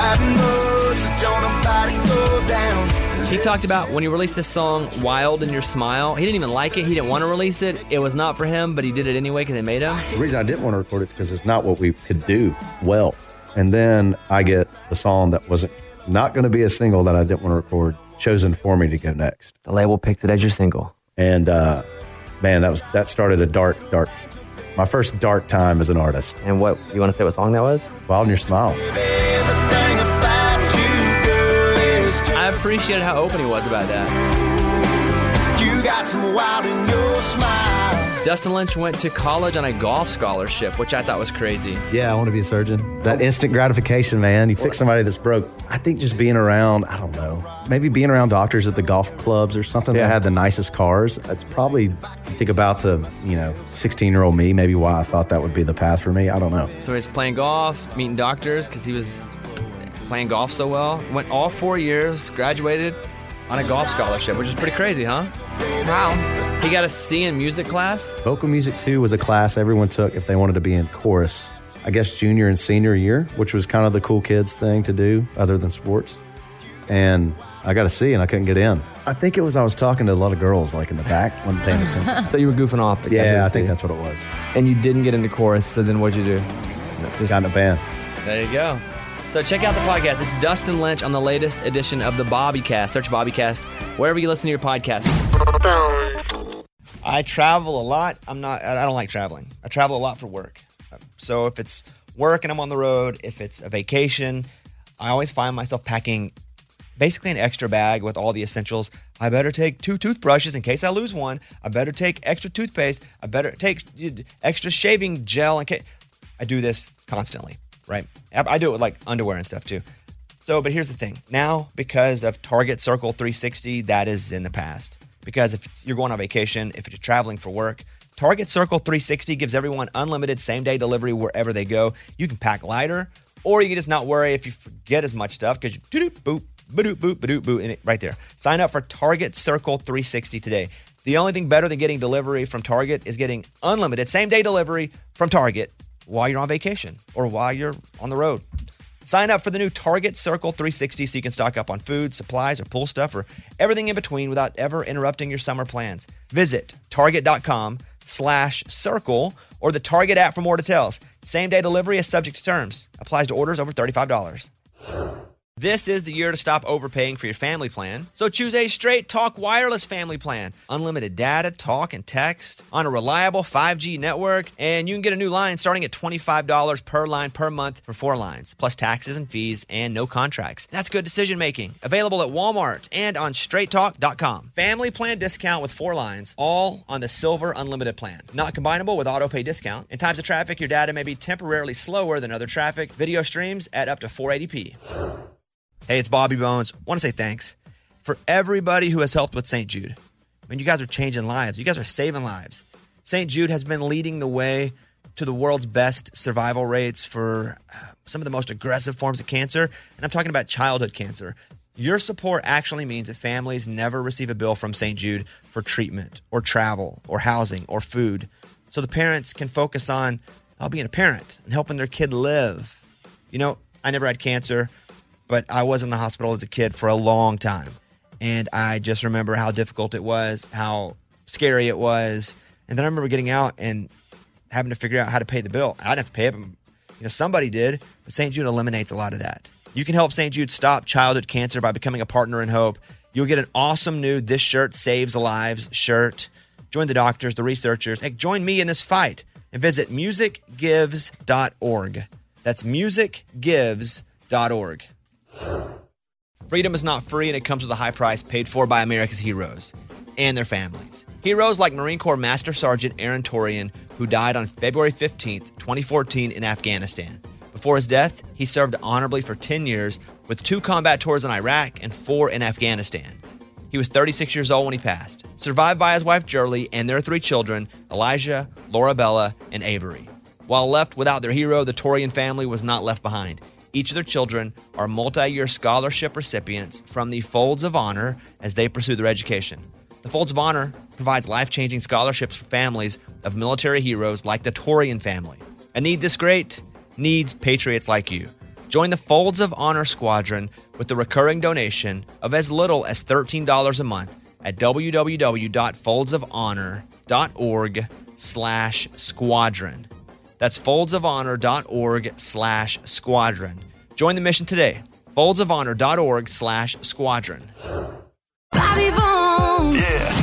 He talked about when he released this song, Wild in Your Smile. He didn't even like it. He didn't want to release it. It was not for him, but he did it anyway because they made him. The reason I didn't want to record it is because it's not what we could do well. And then I get the song that wasn't not going to be a single that I didn't want to record, chosen for me to go next. The label picked it as your single. And uh, man, that was that started a dark, dark, my first dark time as an artist. And what, you want to say what song that was? Wild in Your Smile. I appreciated how open he was about that. You got some wild in your smile. Dustin Lynch went to college on a golf scholarship, which I thought was crazy. Yeah, I want to be a surgeon. That instant gratification, man. You fix somebody that's broke. I think just being around, I don't know, maybe being around doctors at the golf clubs or something Yeah. that had the nicest cars. That's probably, if you think about to, you know, sixteen-year-old me, maybe why I thought that would be the path for me. I don't know. So he's playing golf, meeting doctors because he was playing golf so well. Went all four years, graduated on a golf scholarship, which is pretty crazy, huh? Wow. He got a C in music class. Vocal music, too, was a class everyone took if they wanted to be in chorus. I guess junior and senior year, which was kind of the cool kids thing to do other than sports. And I got a C and I couldn't get in. I think it was I was talking to a lot of girls like in the back, wasn't paying attention. So you were goofing off. because of Yeah, the I think C. that's what it was. And you didn't get into chorus, so then what'd you do? Just got in a band. There you go. So check out the podcast. It's Dustin Lynch on the latest edition of the Bobbycast. Search Bobbycast wherever you listen to your podcast. I travel a lot. I'm not, I don't like traveling. I travel a lot for work. So if it's work and I'm on the road, if it's a vacation, I always find myself packing basically an extra bag with all the essentials. I better take two toothbrushes in case I lose one. I better take extra toothpaste. I better take extra shaving gel in case. I do this constantly, right? I do it with like underwear and stuff too. So, but here's the thing. Now, because of Target Circle three sixty, that is in the past. Because if it's, you're going on vacation, if you're traveling for work, Target Circle three sixty gives everyone unlimited same-day delivery wherever they go. You can pack lighter, or you can just not worry if you forget as much stuff because you do-doop, boop, ba-doop, boop, ba-doop, boop, and it right there. Sign up for Target Circle three sixty today. The only thing better than getting delivery from Target is getting unlimited same-day delivery from Target while you're on vacation or while you're on the road. Sign up for the new Target Circle three sixty so you can stock up on food, supplies, or pool stuff, or everything in between without ever interrupting your summer plans. Visit target.com slash circle or the Target app for more details. Same-day delivery is subject to terms. Applies to orders over thirty-five dollars. This is the year to stop overpaying for your family plan. So choose a Straight Talk Wireless family plan. Unlimited data, talk, and text on a reliable five G network. And you can get a new line starting at twenty-five dollars per line per month for four lines, plus taxes and fees and no contracts. That's good decision making. Available at Walmart and on straight talk dot com. Family plan discount with four lines, all on the Silver Unlimited plan. Not combinable with auto pay discount. In times of traffic, your data may be temporarily slower than other traffic. Video streams at up to four eighty p. Hey, it's Bobby Bones. Want to say thanks for everybody who has helped with Saint Jude. I mean, you guys are changing lives. You guys are saving lives. Saint Jude has been leading the way to the world's best survival rates for uh, some of the most aggressive forms of cancer, and I'm talking about childhood cancer. Your support actually means that families never receive a bill from Saint Jude for treatment or travel or housing or food, so the parents can focus on uh, being a parent and helping their kid live. You know, I never had cancer, but I was in the hospital as a kid for a long time. And I just remember how difficult it was, how scary it was. And then I remember getting out and having to figure out how to pay the bill. I didn't have to pay it, but you know, somebody did. But Saint Jude eliminates a lot of that. You can help Saint Jude stop childhood cancer by becoming a partner in hope. You'll get an awesome new This Shirt Saves Lives shirt. Join the doctors, the researchers. Hey, join me in this fight and visit music gives dot org. That's music gives dot org. Freedom is not free, and it comes with a high price paid for by America's heroes and their families. Heroes like Marine Corps Master Sergeant Aaron Torian, who died on February fifteenth, twenty fourteen in Afghanistan. Before his death, he served honorably for ten years with two combat tours in Iraq and four in Afghanistan. He was thirty-six years old when he passed, survived by his wife Jerlie and their three children, Elijah, Laura Bella, and Avery. While left without their hero, the Torian family was not left behind. Each of their children are multi-year scholarship recipients from the Folds of Honor as they pursue their education. The Folds of Honor provides life-changing scholarships for families of military heroes like the Torian family. A need this great needs patriots like you. Join the Folds of Honor Squadron with the recurring donation of as little as thirteen dollars a month at www.folds of honor dot org slash squadron. That's foldsofonor.org slash squadron. Join the mission today. foldsofonor.org slash squadron. Bobby Bones.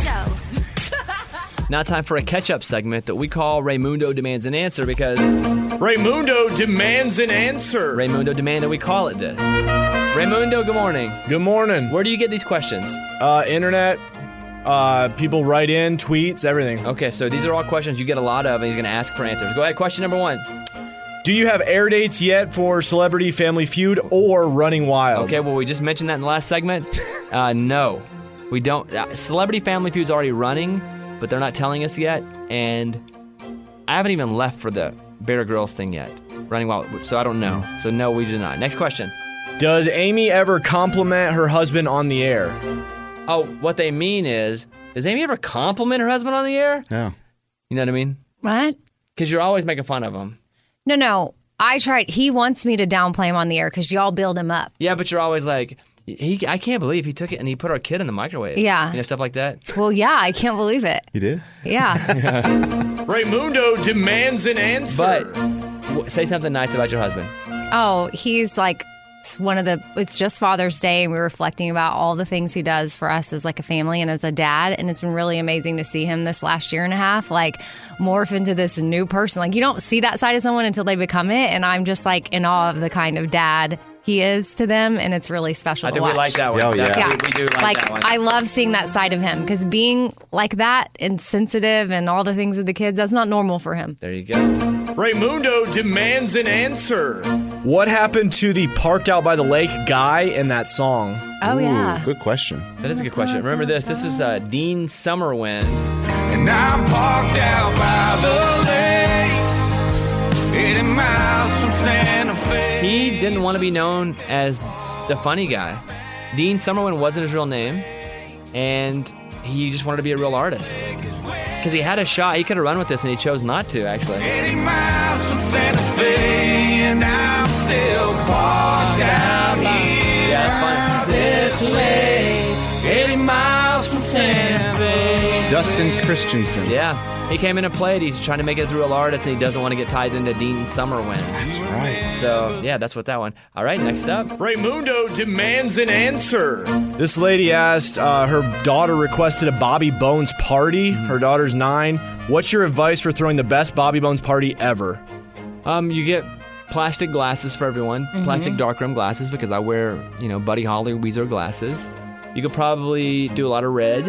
Now time for a catch-up segment that we call Raymundo Demands an Answer because... Raymundo Demands an Answer. Raymundo Demanded we call it this. Raymundo, good morning. Good morning. Where do you get these questions? Uh, internet. Uh, people write in, tweets, everything. Okay, so these are all questions you get a lot of, and he's going to ask for answers. Go ahead, question number one. Do you have air dates yet for Celebrity Family Feud or Running Wild? Okay, well, we just mentioned that in the last segment. Uh, no, we don't. Uh, Celebrity Family Feud's already running, but they're not telling us yet, and I haven't even left for the Bear Grylls thing yet. Running Wild, so I don't know. So no, we do not. Next question. Does Amy ever compliment her husband on the air? Oh, what they mean is, does Amy ever compliment her husband on the air? Yeah. You know what I mean? What? Because you're always making fun of him. No, no. I tried. He wants me to downplay him on the air because y'all build him up. Yeah, but you're always like, he. I can't believe he took it and he put our kid in the microwave. Yeah. You know, stuff like that. Well, yeah, I can't believe it. You did? Yeah. Raymundo Demands an Answer. But w- say something nice about your husband. Oh, he's like one of the, it's just Father's Day, and we're reflecting about all the things he does for us as like a family and as a dad. And it's been really amazing to see him this last year and a half, like morph into this new person. Like you don't see that side of someone until they become it. And I'm just like in awe of the kind of dad he is to them. And it's really special I to think watch. we like that one. Oh, yeah. That's- Yeah. We, we do like, like that one. I love seeing that side of him because being like that and sensitive and all the things with the kids, that's not normal for him. There you go. Raymundo Demands an Answer. What happened to the parked out by the lake guy in that song? Oh, Ooh, yeah. Good question. That is a good question. Remember this. This is uh, Dean Summerwind. And I'm parked out by the lake, eighty miles from Santa Fe. He didn't want to be known as the funny guy. Dean Summerwind wasn't his real name, and he just wanted to be a real artist. Because he had a shot. He could have run with this, and he chose not to, actually. eighty miles from Santa Fe, and I'm still parked out here. Yeah, that's funny. This lake, eighty miles from Santa Fe. Dustin Christensen. Yeah. He came in and played. He's trying to make it through a real artist, and he doesn't want to get tied into Dean Summerwind. That's right. So, yeah, that's what that one. All right, next up. Raymundo Demands an Answer. This lady asked, uh, her daughter requested a Bobby Bones party. Her daughter's nine. What's your advice for throwing the best Bobby Bones party ever? Um, you get plastic glasses for everyone, Mm-hmm. plastic darkroom glasses, because I wear, you know, Buddy Holly Weezer glasses. You could probably do a lot of red.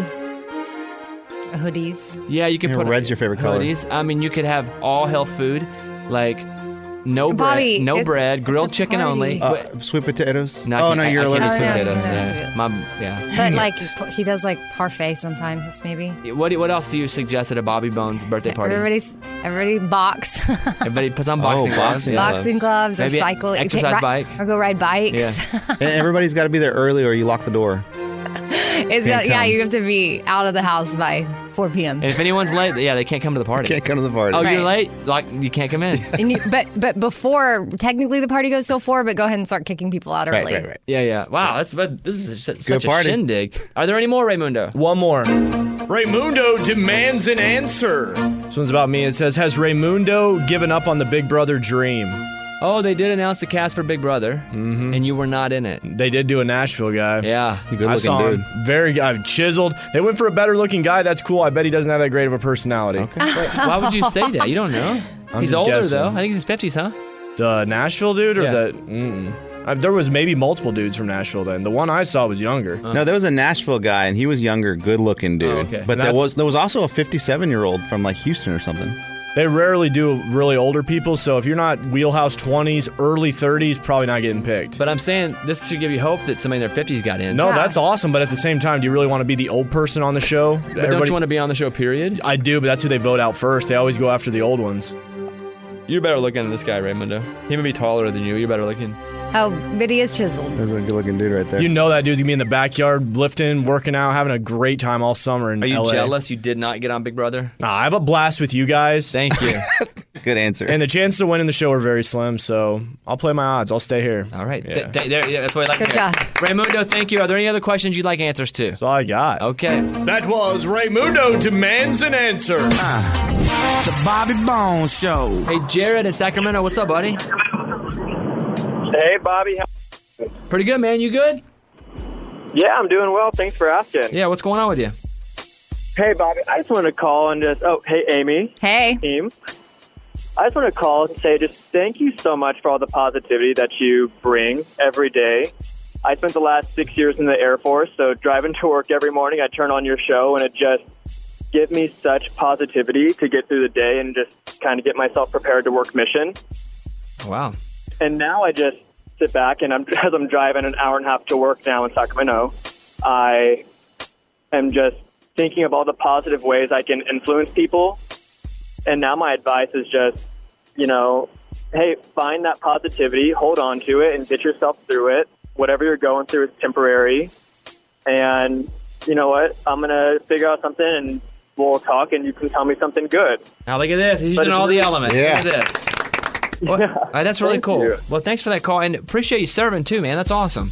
Hoodies. Yeah, you can Yeah, put red's your favorite color. hoodies. I mean, you could have all health food, like no Bobby, bread, no it's- bread, grilled it's a chicken party. only. Uh, But- sweet potatoes. No, I oh can't- no, I- you're I can't allergic do to Oh, yeah, potatoes. yeah, Yeah. sweet. Mom, yeah. But like he does like parfait sometimes, maybe. What do- what else do you suggest at a Bobby Bones birthday party? Everybody's everybody box, Everybody puts on boxing Oh, gloves. boxing yeah. gloves. boxing gloves, or Maybe cycle, exercise take- bike. or go ride bikes. And everybody's got to be there early, or you lock the door. It's Can't not, yeah, come. you have to be out of the house by four p.m. And if anyone's late, yeah, they can't come to the party. Can't come to the party. Oh, Right. you're late? Like, you can't come in. And you, but but before technically the party goes till four, but go ahead and start kicking people out Right, early. right, right. Yeah, yeah. Wow, that's but this is such, Good such a party. shindig. Are there any more, Raymundo? One more. Raymundo Demands an Answer. This one's about me. It says, has Raymundo given up on the Big Brother dream? Oh, they did announce the cast for Big Brother, Mm-hmm. and you were not in it. They did do a Nashville guy. Yeah. Good I saw looking him. dude. Very uh, chiseled. They went for a better looking guy. That's cool. I bet he doesn't have that great of a personality. Okay. Wait, why would you say that? You don't know. I'm He's just older, guessing. though. I think he's in his fifties, huh? The Nashville dude or Yeah. the... Mm-mm. Uh, there was maybe multiple dudes from Nashville then. The one I saw was younger. No, there was a Nashville guy, and he was younger, good-looking dude. Oh, okay. But there That's- was there was also a fifty-seven-year-old from like Houston or something. They rarely do really older people, so if you're not wheelhouse twenties, early thirties, probably not getting picked. But I'm saying this should give you hope that somebody in their fifties got in. No, Yeah. that's awesome, but at the same time, do you really want to be the old person on the show? But don't you want to be on the show, period? I do, but that's who they vote out first. They always go after the old ones. You're better looking than this guy, Raymundo. He may be taller than you. You're better looking. Oh, Vinny is chiseled. That's a good-looking dude right there. You know that dude's gonna be in the backyard lifting, working out, having a great time all summer in Are you L A. jealous you did not get on Big Brother? Nah, I have a blast with you guys. Thank you. Good answer. And the chances of winning the show are very slim, so I'll play my odds. I'll stay here. All right. Yeah. Th- th- there, yeah, that's what I like Good to hear. job. Raymundo, thank you. Are there any other questions you'd like answers to? That's all I got. Okay. That was Raymundo demands an answer. The Bobby Bones Show. Hey, Jared in Sacramento. What's up, buddy? Hey, Bobby. Pretty good, man. You good? Yeah, I'm doing well. Thanks for asking. Yeah, what's going on with you? Hey, Bobby. I just wanted to call and just, oh, hey, Amy. Hey. Team. I just want to call and say just thank you so much for all the positivity that you bring every day. I spent the last six years in the Air Force, so driving to work every morning, I turn on your show, and it just gives me such positivity to get through the day and just kind of get myself prepared to work mission. Wow. And now I just sit back, and I'm, as I'm driving an hour and a half to work now in Sacramento, I am just thinking of all the positive ways I can influence people. And now my advice is just, you know, hey, find that positivity, hold on to it, and get yourself through it. Whatever you're going through is temporary. And you know what? I'm going to figure out something, and we'll talk, and you can tell me something good. Now look at this. He's But using it's all the really- elements. Yeah. Look at this. Well, all right, that's really Thank cool. you. Well, thanks for that call, and appreciate you serving too, man. That's awesome.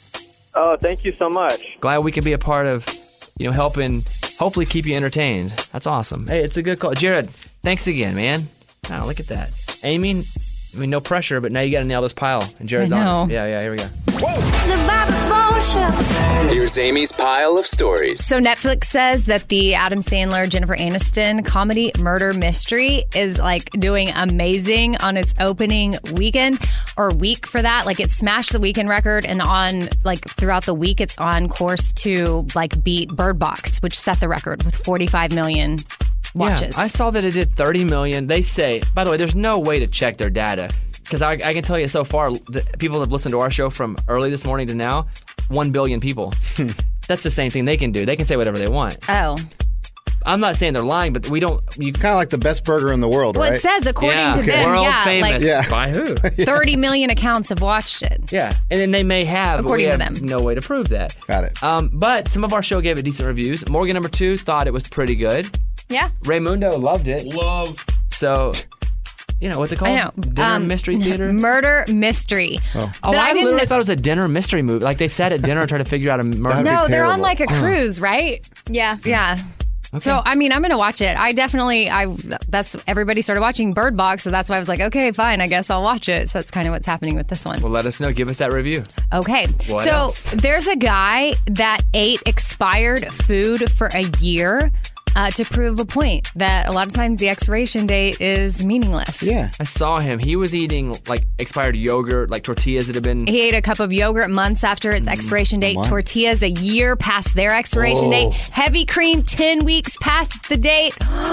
Oh, thank you so much. Glad we can be a part of, you know, helping hopefully keep you entertained. That's awesome. Hey, it's a good call. Jared, thanks again, man. Wow, look at that. Amy, I mean, no pressure, but now you got to nail this pile. And Jared's I on it. know. Yeah, yeah, here we go. The Bobby Bones Show. Here's Amy's pile of stories. So Netflix says that the Adam Sandler, Jennifer Aniston comedy murder mystery is like doing amazing on its opening weekend or week for that. Like it smashed the weekend record, and on like throughout the week, it's on course to like beat Bird Box, which set the record with forty-five million watches. Yeah, I saw that it did thirty million. They say, by the way, there's no way to check their data because I, I can tell you so far, the people that have listened to our show from early this morning to now, one billion people. That's the same thing they can do. They can say whatever they want. Oh. I'm not saying they're lying, but we don't. You, It's kind of like the best burger in the world, Well, right? it says according yeah, to them, world yeah, famous. like Yeah. By who? thirty million accounts have watched it. Yeah, and then they may have, According but to we have them. no way to prove that. Got it. Um, but some of our show gave it decent reviews. Morgan number two thought it was pretty good. Yeah. Raymundo loved it. Love. So, you know, what's it called? I know. Dinner Um, Mystery Theater? Murder mystery. Oh, But I, I didn't literally know- thought it was a dinner mystery movie. Like they sat at dinner and tried to figure out a murder. No, they're on like a cruise, right? Yeah. Yeah. So I mean, I'm gonna watch it. I definitely, I that's everybody started watching Bird Box, so that's why I was like, okay, fine, I guess I'll watch it. So that's kind of what's happening with this one. Well, let us know. Give us that review. Okay, What so else? there's a guy that ate expired food for a year uh, to prove a point that a lot of times the expiration date is meaningless. Yeah. I saw him. He was eating like expired yogurt, like tortillas that had been. He ate a cup of yogurt months after its expiration date. months? Tortillas a year past their expiration Whoa. date. Heavy cream ten weeks past the date.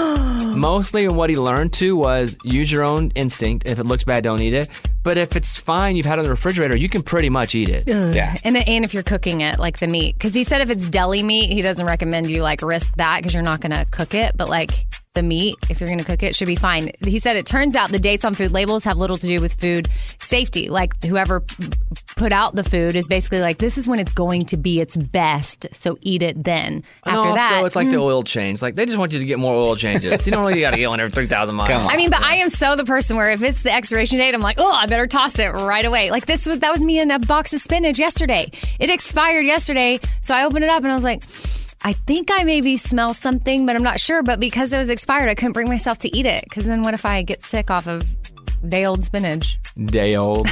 Mostly, and what he learned too was use your own instinct. If it looks bad, don't eat it. But if it's fine, you've had it in the refrigerator, you can pretty much eat it. Yeah. And then, and if you're cooking it, like the meat, because he said if it's deli meat, he doesn't recommend you like risk that because you're not going to cook it. But like the meat, if you're going to cook it, should be fine. He said it turns out the dates on food labels have little to do with food safety. Like whoever p- put out the food is basically like, this is when it's going to be its best. So eat it then. And After also, that, it's like the mm. oil change. Like they just want you to get more oil changes. You don't really got to get one every three thousand miles. I mean, but I am so the person where if it's the expiration date, I'm like, oh, I better toss it right away. Like this was that was me in a box of spinach yesterday. It expired yesterday, so I opened it up and I was like, I think I maybe smell something, but I'm not sure. But because it was expired, I couldn't bring myself to eat it. Because then what if I get sick off of day old spinach? Day old.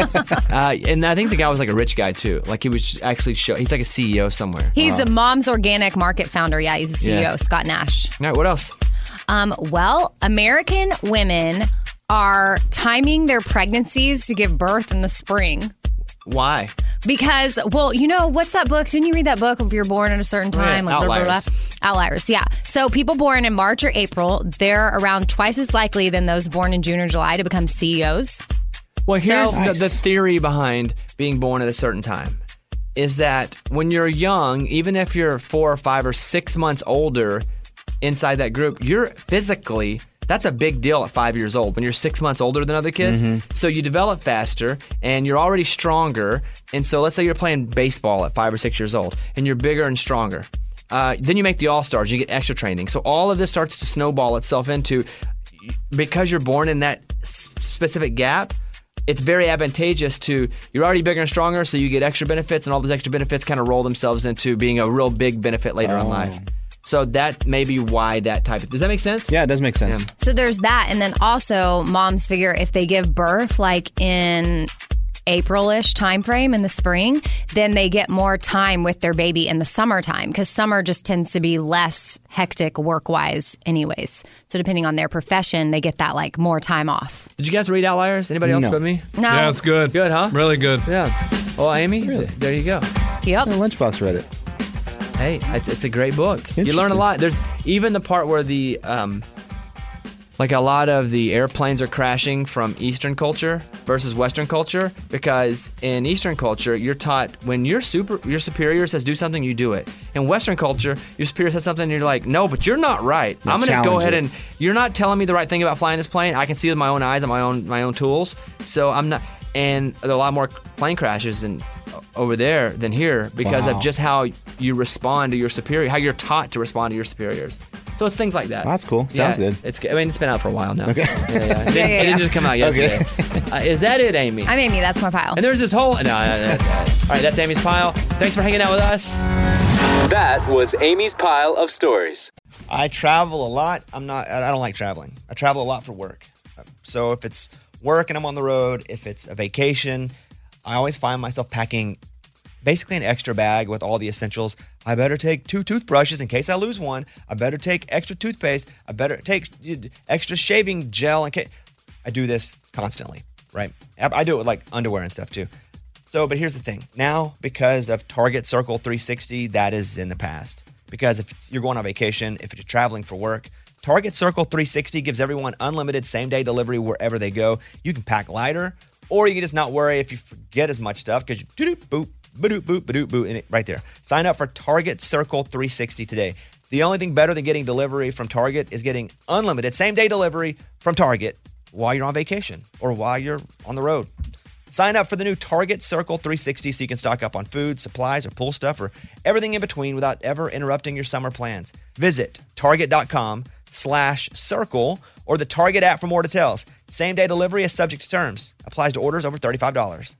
uh, and I think the guy was like a rich guy too. Like he was actually show. He's like a C E O somewhere. He's Wow. a Mom's Organic Market founder. Yeah, he's a C E O, Yeah. Scott Nash. All right, what else? Um, well, American women are timing their pregnancies to give birth in the spring. Why? Because, well, you know, what's that book? Didn't you read that book if you're born at a certain Oh, yeah, time? Like blah, blah, blah. Outliers. Outliers, yeah. So people born in March or April, they're around twice as likely than those born in June or July to become C E Os. Well, here's So- the, the theory behind being born at a certain time is that when you're young, even if you're four or five or six months older inside that group, you're physically, that's a big deal at five years old when you're six months older than other kids. Mhm. So you develop faster and you're already stronger. And so let's say you're playing baseball at five or six years old and you're bigger and stronger. Uh, then you make the All-Stars, you get extra training. So all of this starts to snowball itself into because you're born in that s- specific gap, it's very advantageous to, you're already bigger and stronger, so you get extra benefits, and all those extra benefits kind of roll themselves into being a real big benefit later Oh. in life. So that may be why that type of, does that make sense? Yeah, it does make sense. So there's that. And then also moms figure if they give birth like in April-ish time frame in the spring, then they get more time with their baby in the summertime because summer just tends to be less hectic work-wise anyways. So depending on their profession, they get that like more time off. Did you guys read Outliers? Anybody else No. but me? No. Yeah, it's good. Good, huh? Really good. Yeah. Well, Amy, Really? there you go. Yep. The Lunchbox read it. Hey, it's, it's a great book. You learn a Interesting. lot. There's even the part where the, um, like a lot of the airplanes are crashing from Eastern culture versus Western culture, because in Eastern culture, you're taught when your super your superior says do something, you do it. In Western culture, your superior says something, and you're like, no, but you're not right. Yeah, I'm going to go challenge ahead it. and you're not telling me the right thing about flying this plane. I can see with my own eyes and my own my own tools. So I'm not. And there are a lot more plane crashes and over there than here because Wow. of just how you respond to your superior, how you're taught to respond to your superiors. So it's things like that. Oh, that's cool. Sounds Yeah, good. It's. I mean, it's been out for a while now. Okay. Yeah, yeah. It, didn't, yeah, it yeah. didn't just come out Okay. yesterday. uh, is that it, Amy? I'm Amy. That's my pile. And there's this whole. No, no, no, that's it. All right, that's Amy's pile. Thanks for hanging out with us. That was Amy's pile of stories. I travel a lot. I'm not. I don't like traveling. I travel a lot for work. So if it's work and I'm on the road, if it's a vacation, I always find myself packing basically an extra bag with all the essentials. I better take two toothbrushes in case I lose one. I better take extra toothpaste. I better take extra shaving gel in case. I do this constantly, right? I do it with like underwear and stuff too. So, but here's the thing. Now, because of Target Circle three sixty, that is in the past. Because if it's, you're going on vacation, if you're traveling for work, Target Circle three sixty gives everyone unlimited same-day delivery wherever they go. You can pack lighter, or you can just not worry if you forget as much stuff because you do-doop, boop, ba-doop, boop, ba-doop, boop, and it right there. Sign up for Target Circle three sixty today. The only thing better than getting delivery from Target is getting unlimited same-day delivery from Target while you're on vacation or while you're on the road. Sign up for the new Target Circle three sixty so you can stock up on food, supplies, or pool stuff, or everything in between without ever interrupting your summer plans. Visit target.com slash circle or the Target app for more details. Same-day delivery is subject to terms. Applies to orders over thirty-five dollars.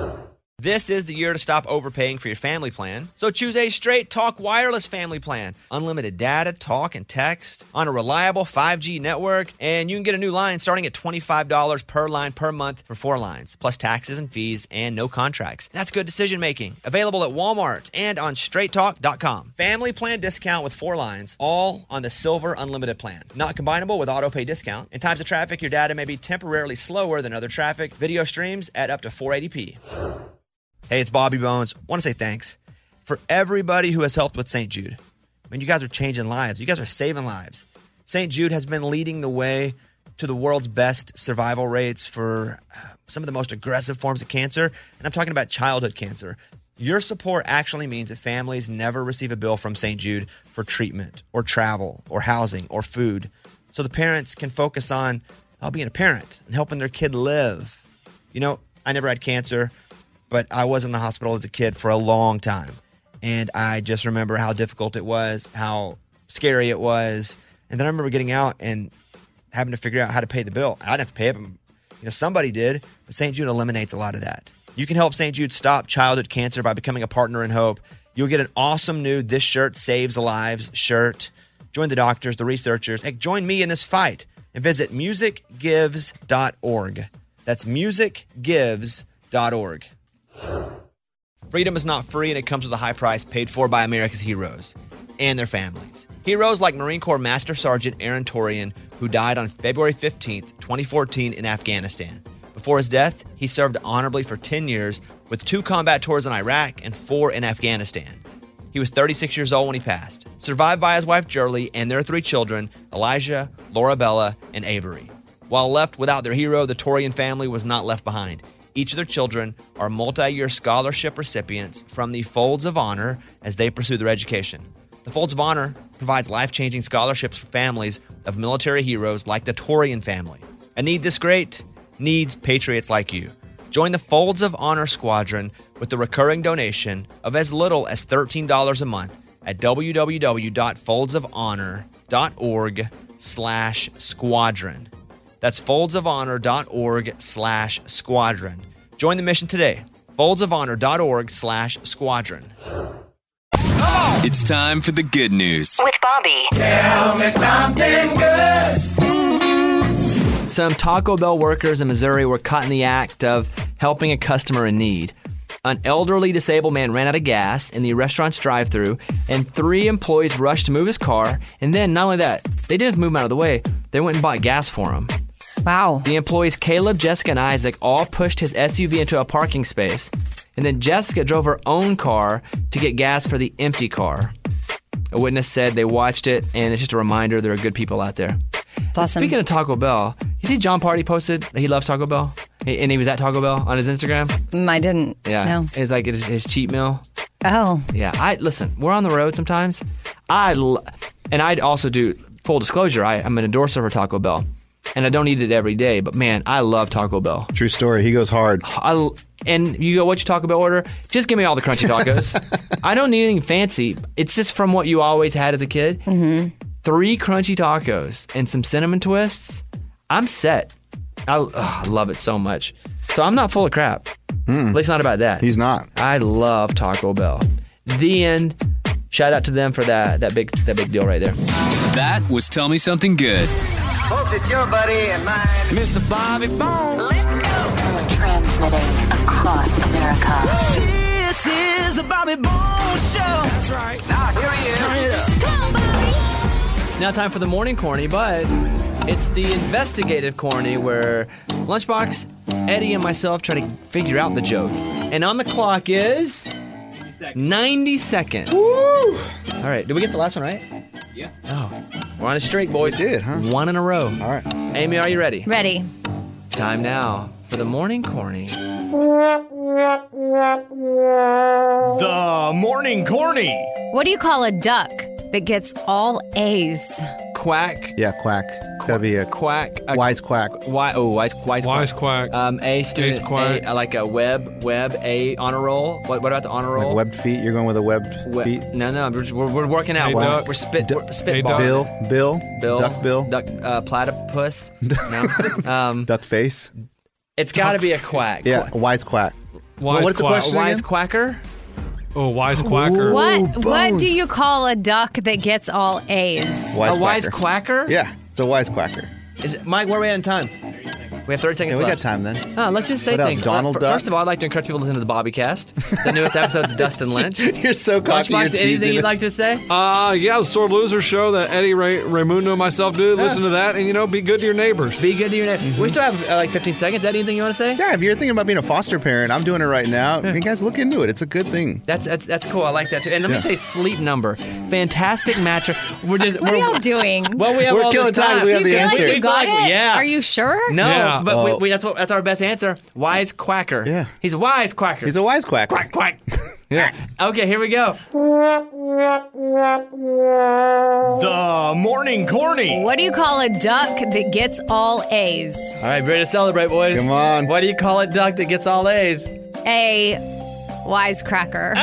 This is the year to stop overpaying for your family plan. So choose a Straight Talk Wireless family plan. Unlimited data, talk, and text on a reliable five G network. And you can get a new line starting at twenty-five dollars per line per month for four lines, plus taxes and fees and no contracts. That's good decision making. Available at Walmart and on straight talk dot com. Family plan discount with four lines, all on the Silver Unlimited plan. Not combinable with auto pay discount. In times of traffic, your data may be temporarily slower than other traffic. Video streams at up to four eighty p. Hey, it's Bobby Bones. I want to say thanks for everybody who has helped with Saint Jude. I mean, you guys are changing lives. You guys are saving lives. Saint Jude has been leading the way to the world's best survival rates for uh, some of the most aggressive forms of cancer, and I'm talking about childhood cancer. Your support actually means that families never receive a bill from Saint Jude for treatment or travel or housing or food, so the parents can focus on uh, being a parent and helping their kid live. You know, I never had cancer, but I was in the hospital as a kid for a long time. And I just remember how difficult it was, how scary it was. And then I remember getting out and having to figure out how to pay the bill. I didn't have to pay it, but you know, somebody did. But Saint Jude eliminates a lot of that. You can help Saint Jude stop childhood cancer by becoming a partner in hope. You'll get an awesome new This Shirt Saves Lives shirt. Join the doctors, the researchers. Hey, join me in this fight and visit music gives dot org. That's music gives dot org. Freedom is not free, and it comes with a high price paid for by America's heroes and their families. Heroes like Marine Corps Master Sergeant Aaron Torian, who died on February fifteenth, twenty fourteen in Afghanistan. Before his death, he served honorably for ten years with two combat tours in Iraq and four in Afghanistan. He was thirty-six years old when he passed, survived by his wife Jerlie and their three children, Elijah, Laura Bella, and Avery. While left without their hero, the Torian family was not left behind. Each of their children are multi-year scholarship recipients from the Folds of Honor as they pursue their education. The Folds of Honor provides life-changing scholarships for families of military heroes like the Torian family. A need this great needs patriots like you. Join the Folds of Honor Squadron with the recurring donation of as little as thirteen dollars a month at w w w dot folds of honor dot org slash squadron. That's foldsofonor.org slash squadron. Join the mission today. foldsofhonor.org slash squadron. It's time for the good news. With Bobby. Tell me something good. Some Taco Bell workers in Missouri were caught in the act of helping a customer in need. An elderly disabled man ran out of gas in the restaurant's drive-thru, and three employees rushed to move his car. And then, not only that, they didn't just move him out of the way, they went and bought gas for him. Wow. The employees, Caleb, Jessica, and Isaac, all pushed his S U V into a parking space. And then Jessica drove her own car to get gas for the empty car. A witness said they watched it, and it's just a reminder there are good people out there. It's awesome. Speaking of Taco Bell, you see John Party posted that he loves Taco Bell? And he was at Taco Bell on his Instagram? Mm, I didn't. Yeah. No. It's like his, his cheat meal. Oh. Yeah. I listen, we're on the road sometimes. I l- And I'd also do, full disclosure, I, I'm an endorser for Taco Bell. And I don't eat it every day, but man, I love Taco Bell. True story. He goes hard. I, and you go, what's your Taco Bell order? Just give me all the crunchy tacos. I don't need anything fancy. It's just from what you always had as a kid. Mm-hmm. Three crunchy tacos and some cinnamon twists. I'm set. I, ugh, I love it so much. So I'm not full of crap. Mm. At least not about that. He's not. I love Taco Bell. The end. Shout out to them for that that big that big deal right there. That was Tell Me Something Good. Folks, it's your buddy and mine, Mister Bobby Bones. Let's go. Transmitting across America. This is the Bobby Bones Show. That's right. Now here he is. Turn it up. Come on, Bobby. Now time for the morning corny, but it's the investigative corny where Lunchbox, Eddie, and myself try to figure out the joke. And on the clock is ninety seconds. Woo! All right, did we get the last one right? Yeah. Oh, we're on a streak, boys. We did, huh? One in a row. All right. Amy, are you ready? Ready. Time now for the morning corny. The morning corny. What do you call a duck that gets all A's? Quack. Yeah, quack. It's got to be a Quack. A wise quack. Why? Oh, wise, wise, Wise quack. Um, A student. Ace quack. A, like a web, web, A honor roll. What, what about the honor roll? Like webbed feet. You're going with a webbed We- feet. No, no, we're, we're, we're working out. Hey, we're, duck. we're spit, Du- we're Hey, spitballing. duck. Bill, Bill, Bill, duck bill, duck, uh, platypus. No, um, duck face. it's got to be a quack. Yeah, a wise quack. Wise What's the quack. question Wise again? quacker. Oh, wise quacker. Ooh. What what bones. do you call a duck that gets all A's? Wise a wise quacker. quacker. Yeah, it's a wise quacker. Is it, Mike, where are we at in time? We have thirty seconds Yeah, we got left. time then. Oh, let's just say What else, things. Donald Uh, f- Duck? First of all, I'd like to encourage people to listen to the Bobby Cast. The newest episode's Dustin Lynch. You're so cocky. You're Lunchbox, anything teasing you'd it. like to say? Uh, yeah, the Sore Loser show that Eddie Ray, Raymundo and myself do. Listen to that, and you know, be good to your neighbors. Be good to your neighbor. We still have uh, like fifteen seconds. Eddie, anything you want to say? Yeah, if you're thinking about being a foster parent, I'm doing it right now. You guys look into it. It's a good thing. That's that's that's cool. I like that too. And let Yeah. me say, Sleep Number, fantastic mattress. We're just What are we're, y'all doing? Well, we have We're all killing this time 'cause we do have you the feel answer. like you got Like, it? yeah. Are you sure? No, Yeah. but we, Oh. we, that's what that's our best answer. Wise quacker. Yeah. He's a wise quacker. He's a wise quack. quack quack. Yeah. Okay, here we go. The morning corny. What do you call a duck that gets all A's? All right, ready to celebrate, boys. Come on. What do you call a duck that gets all A's? A wisecracker.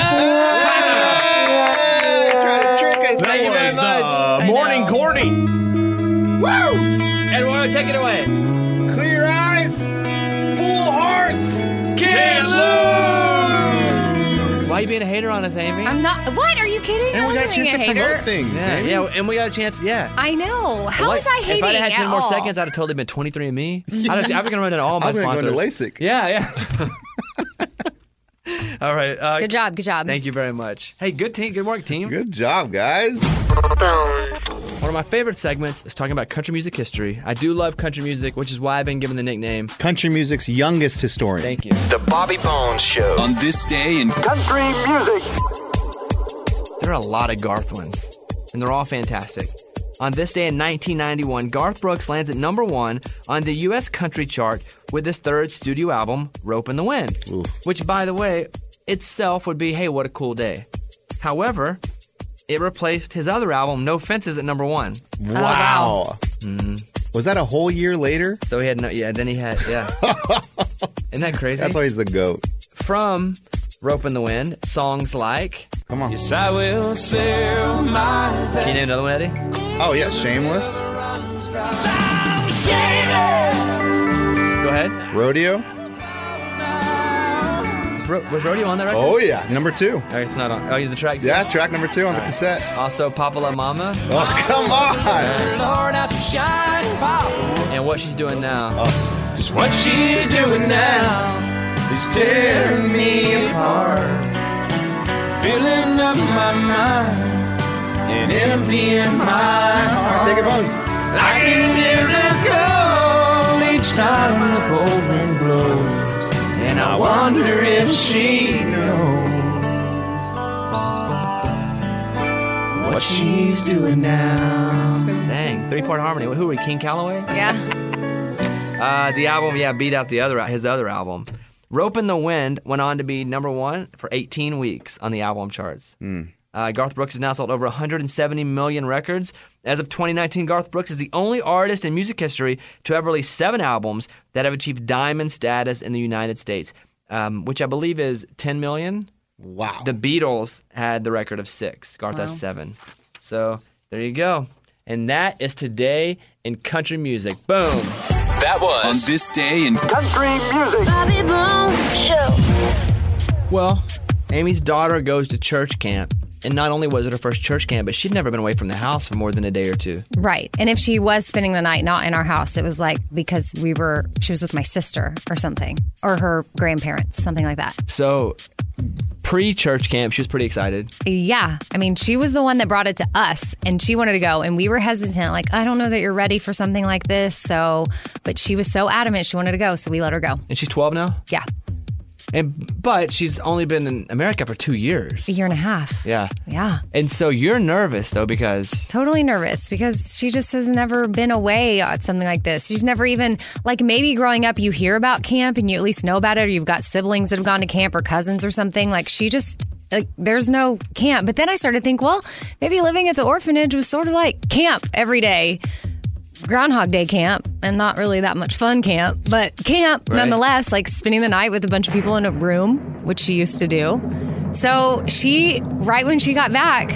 Trying to trick us. Thank you very much. The morning corny. Woo! Eduardo, take it away. Clear eyes, full hearts, Can't lose. Why are you being a hater on us, Amy? I'm not. What? Are you kidding? And I we got a wasn't chance to being a hater. promote things. Yeah, Amy. yeah, and we got a chance. Yeah. I know. How Like, was I hating If I'd have had ten at more all? seconds, I'd have totally been twenty-three and me. I'd have, I've been running all I my was going to sponsors. go into LASIK. Yeah, yeah. All right. Uh, Good job. Good job. Thank you very much. Hey, good team. Good work, team. Good job, guys. One of my favorite segments is talking about country music history. I do love country music, which is why I've been given the nickname Country music's youngest historian. Thank you. The Bobby Bones Show. On this day in Country music. There are a lot of Garth ones, and they're all fantastic. On this day in nineteen ninety-one, Garth Brooks lands at number one on the U S country chart with his third studio album, Rope in the Wind, Ooh. which, by the way, itself would be, hey, what a cool day. However, it replaced his other album, No Fences, at number one. Wow. Mm-hmm. Was that a whole year later? So he had no, yeah, then he had, yeah. Isn't that crazy? That's why he's the GOAT. From Rope in the Wind, songs like... Come on. Yes, I will sail my Can you name another one, Eddie? Oh, yeah, Shameless. I'm shaded. ahead. Rodeo. Ro- was Rodeo on that record? Oh, yeah. Number two. Oh, it's not on. Oh, the track? Yeah, track number two on the cassette. Also, Papa La Mama. Oh, come on. Lord, out you shine, Papa. And What She's Doing Now. Oh. Just what she's doing now is tearing me apart. Filling up my mind and emptying my heart. Take it, Bones. I can hear the go each time the cold wind blows. And I wonder if she knows what she's doing now. Dang, three-part harmony. Who are we, King Calloway? Yeah. Uh, the album, yeah, beat out the other his other album. Rope in the Wind went on to be number one for eighteen weeks on the album charts. Mm. Uh, Garth Brooks has now sold over one hundred seventy million records. As of twenty nineteen, Garth Brooks is the only artist in music history to ever release seven albums that have achieved diamond status in the United States, um, which I believe is ten million. Wow. The Beatles had the record of six. Garth Wow. has seven. So there you go. And that is Today in Country Music. Boom. That was On This Day in Country Music. Bobby Bones Show. Well, Amy's daughter goes to church camp. And not only was it her first church camp, but she'd never been away from the house for more than a day or two. Right. And if she was spending the night not in our house, it was like because we were, she was with my sister or something, or her grandparents, something like that. So pre-church camp, she was pretty excited. Yeah. I mean, she was the one that brought it to us and she wanted to go and we were hesitant. Like, I don't know that you're ready for something like this. So, but she was so adamant she wanted to go. So we let her go. And she's twelve now? Yeah. And but she's only been in America for two years. A year and a half. Yeah. Yeah. And so you're nervous, though, because... Totally nervous because she just has never been away at something like this. She's never even, like maybe growing up you hear about camp and you at least know about it or you've got siblings that have gone to camp or cousins or something. Like she just, like there's no camp. But then I started to think, well, maybe living at the orphanage was sort of like camp every day. Groundhog Day camp and not really that much fun camp, but camp Right. nonetheless, like spending the night with a bunch of people in a room, which she used to do. So she, right when she got back,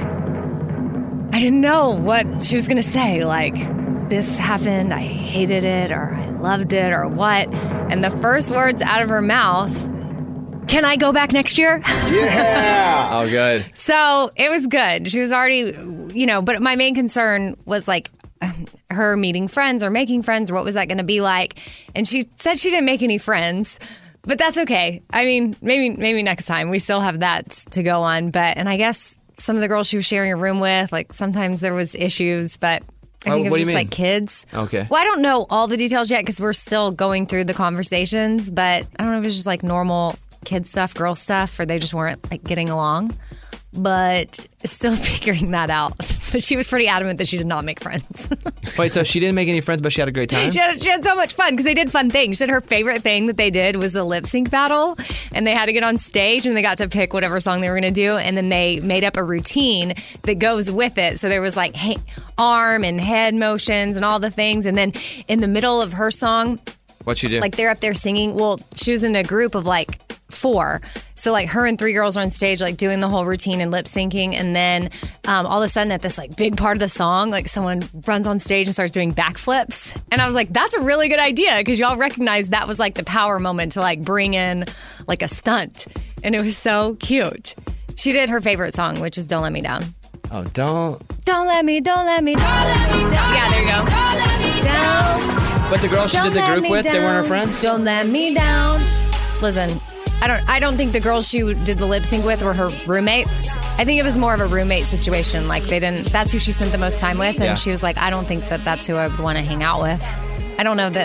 I didn't know what she was going to say. Like, this happened, I hated it, or I loved it, or what. And the first words out of her mouth, can I go back next year? Yeah. Oh, good. So it was good. She was already, you know, but my main concern was like, her meeting friends or making friends, or what was that going to be like? And she said she didn't make any friends, but that's okay. I mean, maybe maybe next time we still have that to go on. But and I guess some of the girls she was sharing a room with, like sometimes there was issues, but I Oh, think it what was do you just mean? like kids. Okay. Well, I don't know all the details yet because we're still going through the conversations, but I don't know if it's just like normal kid stuff, girl stuff, or they just weren't like getting along. But still figuring that out. But she was pretty adamant that she did not make friends. Wait, so she didn't make any friends, but she had a great time? She had, she had so much fun because they did fun things. She said her favorite thing that they did was a lip sync battle. And they had to get on stage and they got to pick whatever song they were going to do. And then they made up a routine that goes with it. So there was like hey, arm and head motions and all the things. And then in the middle of her song, What'd she do? like they're up there singing. Well, she was in a group of like four. So like her and three girls are on stage like doing the whole routine and lip syncing. And then um, all of a sudden at this like big part of the song, like someone runs on stage and starts doing backflips. And I was like, that's a really good idea because y'all recognize that was like the power moment to like bring in like a stunt. And it was so cute. She did her favorite song, which is Don't Let Me Down. Oh, don't. Don't let me, don't let me, don't let me down. Yeah, there you go. Don't let me down. But the girls she Don't did the let group me with, they weren't her down. friends? Don't let me down. Listen, I don't I don't think the girls she did the lip sync with were her roommates. I think it was more of a roommate situation. Like they didn't, that's who she spent the most time with. And Yeah. she was like, I don't think that that's who I would want to hang out with. I don't know that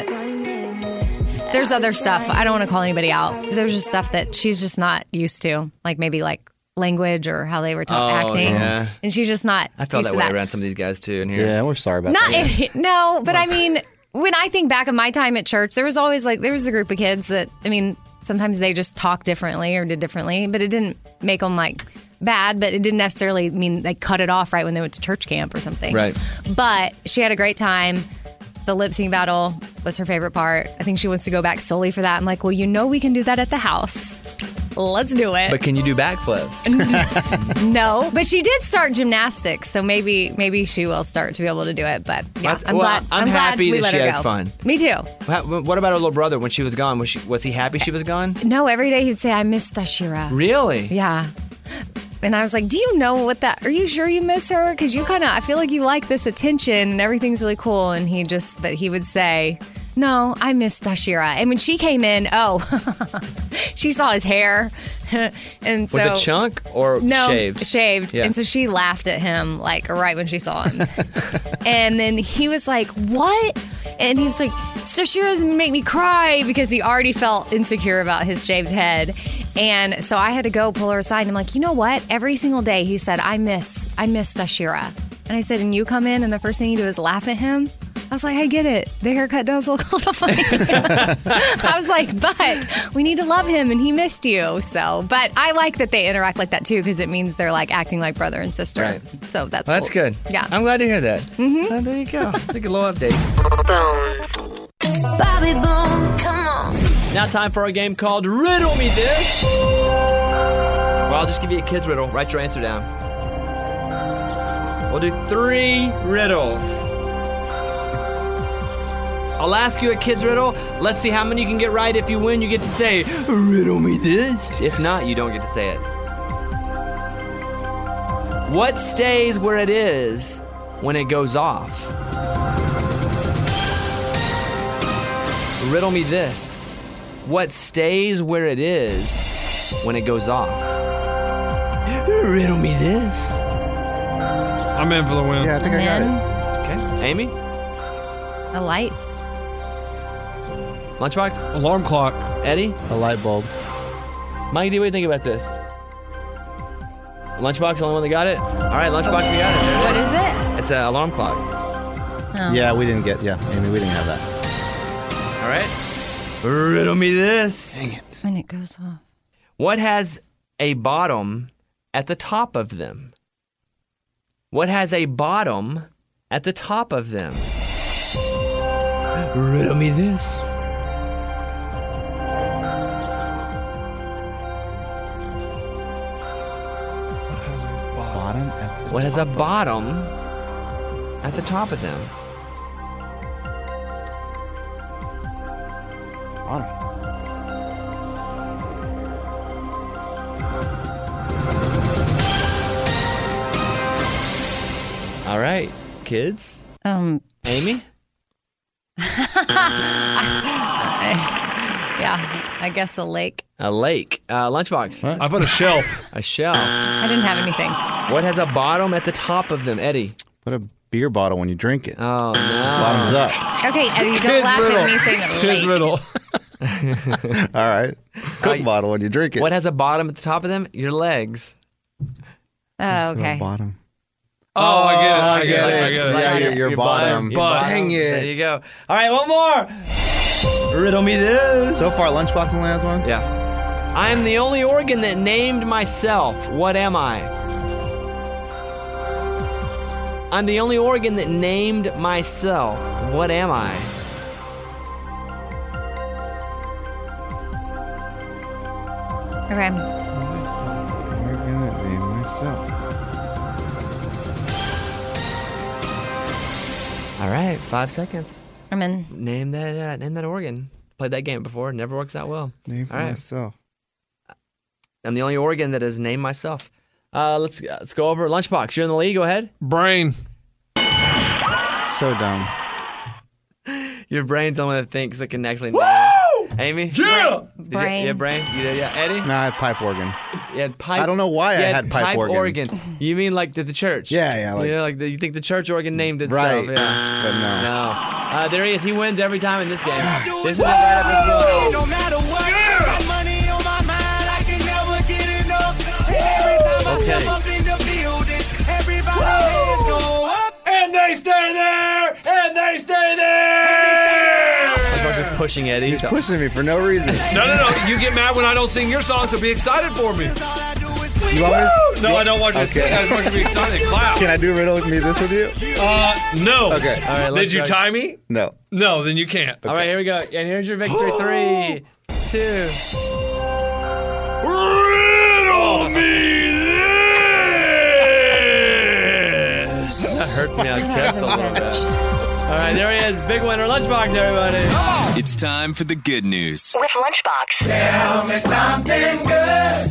there's other stuff. I don't want to call anybody out. There's just stuff that she's just not used to. Like maybe like language or how they were ta- Oh, acting. yeah. And she's just not I felt used that to way that. around some of these guys, too, in here. Yeah, we're sorry about Not that. no, but I mean, when I think back of my time at church, there was always like there was a group of kids that I mean, sometimes they just talked differently or did differently, but it didn't make them like bad. But it didn't necessarily mean they cut it off right when they went to church camp or something. Right. But she had a great time. The lip sync battle was her favorite part. I think she wants to go back solely for that. I'm like, well, you know, we can do that at the house. let's do it. But can you do backflips? No, but she did start gymnastics, so maybe maybe she will start to be able to do it. But yeah, That's- I'm well, glad. I'm glad happy we that let she her had go. fun. Me too. What what about her little brother when she was gone? Was she was he happy she was gone? No, every day he'd say, "I miss Dashira." Really? Yeah. And I was like, "Do you know what that? Are you sure you miss her? Because you kind of, I feel like you like this attention and everything's really cool." And he just, but he would say, "No, I miss Dashira." And when she came in, oh, she saw his hair, and so With a chunk or no, shaved? shaved. Yeah. And so she laughed at him like right when she saw him. And then he was like, "What?" And he was like, "Dashira's gonna make me cry," because he already felt insecure about his shaved head. And so I had to go pull her aside. And I'm like, "You know what? Every single day he said, I miss, I miss Dashira." And I said, "And you come in and the first thing you do is laugh at him?" I was like, "I get it. The haircut does look a little funny." I was like, "But we need to love him and he missed you." So, but I like that they interact like that too, because it means they're like acting like brother and sister. Right. So that's Well, that's cool. good. Yeah. I'm glad to hear that. Mm-hmm. Oh, there you go. Take a little update. Bobby Bones. Come on. Now time for a game called Riddle Me This. Well, I'll just give you a kid's riddle. Write your answer down. We'll do three riddles. I'll ask you a kid's riddle. Let's see how many you can get right. If you win, you get to say, "Riddle me this." If not, you don't get to say it. What stays where it is when it goes off? Riddle me this. What stays where it is when it goes off? Riddle me this. I'm in for the win. Yeah, I think I got And it. Okay. Amy? a light. Lunchbox? Alarm clock. Eddie? A light bulb. Mike D, what do you think about this? Lunchbox, the only one that got it? All right, Lunchbox, you got it. There it What is. is it? It's an alarm clock. Oh. Yeah, we didn't get. Yeah, Amy, we didn't have that. All right. Riddle me this. Dang it. When it goes off. What has a bottom at the top of them? What has a bottom at the top of them? Riddle me this. Bottom at the What has a top of- bottom at the top of them? Bottom. All right, kids. Um. Amy? Yeah, I guess a lake. A lake. Uh, lunchbox. I put a shelf. A shelf. I didn't have anything. What has a bottom at the top of them, Eddie? Put a beer bottle when you drink it. Oh, no. Bottoms up. Okay, Eddie, don't Kids laugh riddle. at me saying a Kids lake. riddle. All right. Coke Uh, bottle when you drink it. What has a bottom at the top of them? Your legs. Oh, So okay. Bottom. Oh, I get it. I I get get it. I it. get it. Yeah, your, your Your bottom. Your bottom. Dang it. There you go. All right, one more. Riddle me this. So far, Lunchbox only has one? Yeah. I am the only organ that named myself. What am I? I'm the only organ that named myself. What am I? Okay. Organ that named myself. All right, five seconds. I'm in. Name that. Uh, name that organ. Played that game before. Never works out well. Named All right. myself. I'm the only organ that has named myself. Uh, let's let's go over Lunchbox. You're in the lead. Go ahead. Brain. So dumb. Your brain's the one that thinks it can actually name. Amy? Yeah! Did Brain. You, yeah, brain. You did, yeah. Eddie? No, I had pipe organ. You had pipe. I don't know why I you had pipe organ. You mean like the, the church? Yeah, yeah, like- you know, like the, you think the church organ named itself? Right. Yeah. But no. No. Uh, there he is. He wins every time in this game. This is the right up his road. No matter what, got money on my mind, I can never get enough. Every time I Okay. step up in the building, everybody heads go up. And they stay there! And they stay there! I'm just pushing Eddie. He's pushing me for no reason. No, no, no. You get mad when I don't sing your song, so be excited for me. You want me to- No, I don't want you to Okay. sing. I just want you to be excited. Clap. Can I do riddle me this with you? Uh, no. Okay. All right, let's Did you go. tie me? No. No, then you can't. All right, here we go. And here's your victory. Three, two. me this. That hurts me on the chest a little bit. All right, there he is. Big winner. Lunchbox, everybody. It's time for the good news. With Lunchbox. Tell me something good.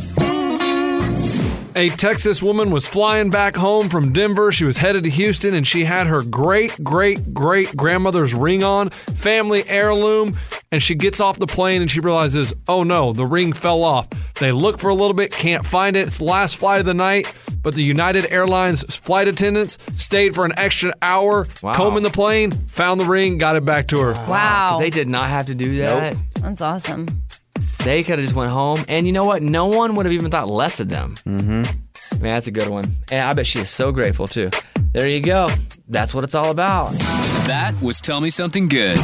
A Texas woman was flying back home from Denver. She was headed to Houston, and she had her great, great, great grandmother's ring on, family heirloom, and she gets off the plane and she realizes, oh no, the ring fell off. They look for a little bit, can't find it. It's the last flight of the night, but the United Airlines flight attendants stayed for an extra hour, Wow. combing the plane, found the ring, got it back to her. Wow. 'Cause they did not have to do that. Nope. That's awesome. They could have just went home. And you know what? No one would have even thought less of them. Mm-hmm. Man, that's a good one. And I bet she is so grateful, too. There you go. That's what it's all about. That was Tell Me Something Good.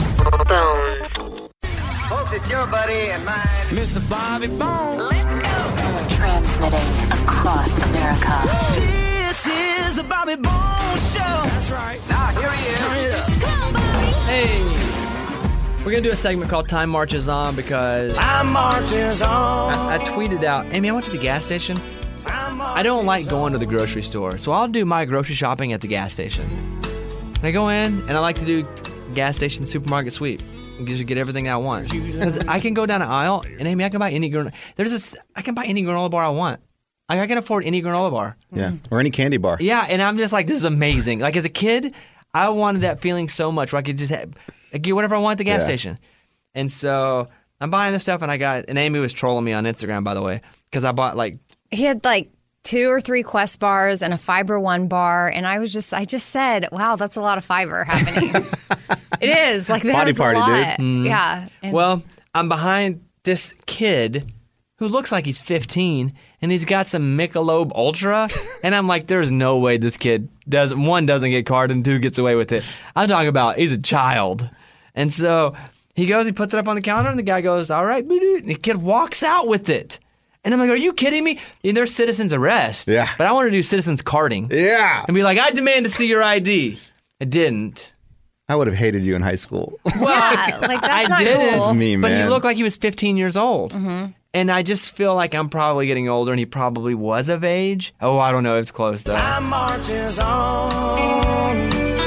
Folks, it's your buddy and mine, Mister Bobby Bones. Let's go. Transmitting across America. This is the Bobby Bones Show. That's right. Now, here he is. Turn it up. Hey. We're going to do a segment called Time Marches On because Time marches on. I, I tweeted out, Amy, I went to the gas station. I don't like going to the grocery store, so I'll do my grocery shopping at the gas station. And I go in, and I like to do gas station supermarket sweep. Because you get everything I want. Because I can go down an aisle, and Amy, I can buy any granola. There's this. I can buy any granola bar I want. Like, I can afford any granola bar. Yeah, or any candy bar. Yeah, and I'm just like, this is amazing. Like, as a kid, I wanted that feeling so much where I could just have, I get whatever I want at the gas Yeah. station. And so I'm buying this stuff, and I got, and Amy was trolling me on Instagram, by the way, because I bought like, He had like two or three Quest bars and a Fiber One bar, and I was just, I just said, wow, that's a lot of fiber happening. It is like that Body was party, a dude. lot. Mhm. Yeah. And well, I'm behind this kid who looks like he's fifteen, and he's got some Michelob Ultra, and I'm like, there's no way this kid does one doesn't get carded and two gets away with it. I'm talking about he's a child, and so he goes, he puts it up on the counter, and the guy goes, all right, and the kid walks out with it. And I'm like, are you kidding me? And there's citizen's arrest. Yeah. But I want to do citizen's carding. Yeah. And be like, I demand to see your I D. I didn't. I would have hated you in high school. yeah, like that's I not didn't. cool. It's me, But he man. looked like he was fifteen years old. Mm-hmm. And I just feel like I'm probably getting older, and he probably was of age. Oh, I don't know. It's close, though. Time marches on.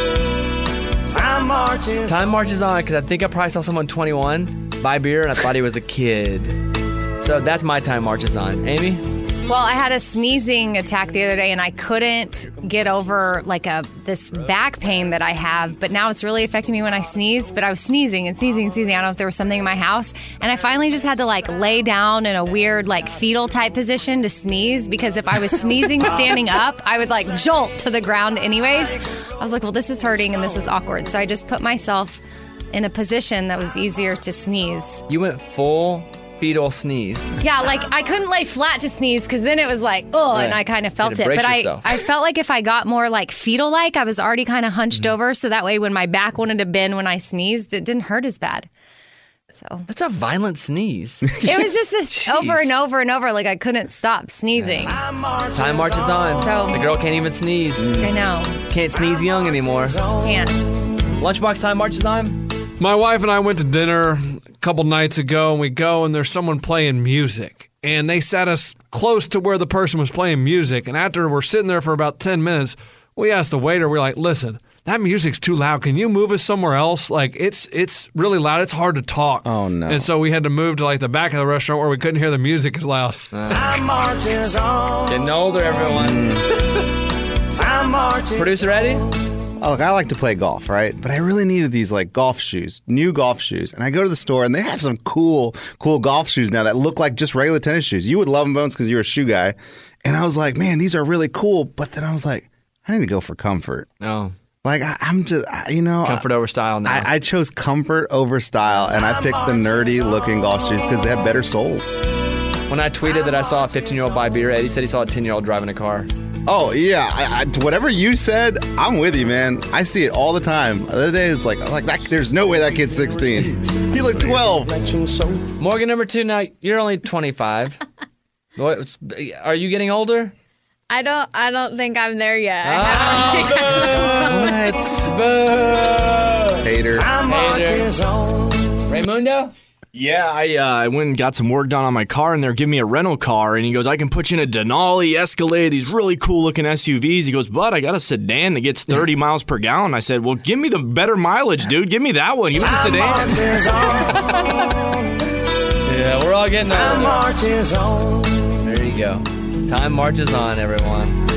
Time marches. Time marches on because I think I probably saw someone twenty-one buy beer, and I thought he was a kid. So that's my time marches on. Amy? Well, I had a sneezing attack the other day, and I couldn't get over like a this back pain that I have. But now it's really affecting me when I sneeze. But I was sneezing and sneezing and sneezing. I don't know if there was something in my house, and I finally just had to like lay down in a weird like fetal type position to sneeze because if I was sneezing standing up, I would like jolt to the ground anyways. I was like, well, this is hurting and this is awkward. So I just put myself in a position that was easier to sneeze. You went full fetal sneeze. Yeah, like I couldn't lay flat to sneeze because then it was like, oh, Right. and I kind of You felt had to it. brace But I, yourself. I felt like if I got more like fetal like, I was already kind of hunched Mm-hmm. over. So that way when my back wanted to bend when I sneezed, it didn't hurt as bad. So That's a violent sneeze. it was just this over and over and over. Like I couldn't stop sneezing. Time marches on. So- the girl can't even sneeze. I know. Can't sneeze young anymore. Can't. Lunchbox time marches on. My wife and I went to dinner a couple nights ago, and we go, and there's someone playing music. And they sat us close to where the person was playing music. And after we're sitting there for about ten minutes, we asked the waiter, we're like, listen, that music's too loud. Can you move us somewhere else? Like, it's it's really loud. It's hard to talk. Oh, no. And so we had to move to, like, the back of the restaurant where we couldn't hear the music as loud. Time marches on. Getting older, everyone. Time marches. Producer Eddie? Oh, look, I like to play golf, right? But I really needed these like golf shoes, new golf shoes. And I go to the store and they have some cool, cool golf shoes now that look like just regular tennis shoes. You would love them, Bones, because you're a shoe guy. And I was like, man, these are really cool. But then I was like, I need to go for comfort. No. Like, I, I'm just, I, you know. Comfort over style now. I, I chose comfort over style. And I picked the nerdy looking golf shoes because they have better soles. When I tweeted that I saw a fifteen-year-old buy beer, Eddie said he saw a ten-year-old driving a car. Oh, yeah. I, I, whatever you said, I'm with you, man. I see it all the time. The other day is like, like that, there's no way that kid's sixteen. He looked twelve. Morgan, number two, now you're only twenty-five. What, are you getting older? I don't. I don't think I'm there yet. What? Boo! Hater. Hater. Raymundo? Yeah, I uh, I went and got some work done on my car, and they're giving me a rental car. And he goes, I can put you in a Denali Escalade, these really cool-looking S U Vs. He goes, but I got a sedan that gets thirty miles per gallon. I said, well, give me the better mileage, dude. Give me that one. Give me the sedan. Yeah, we're all getting Time older. marches on. There you go. Time marches on, everyone.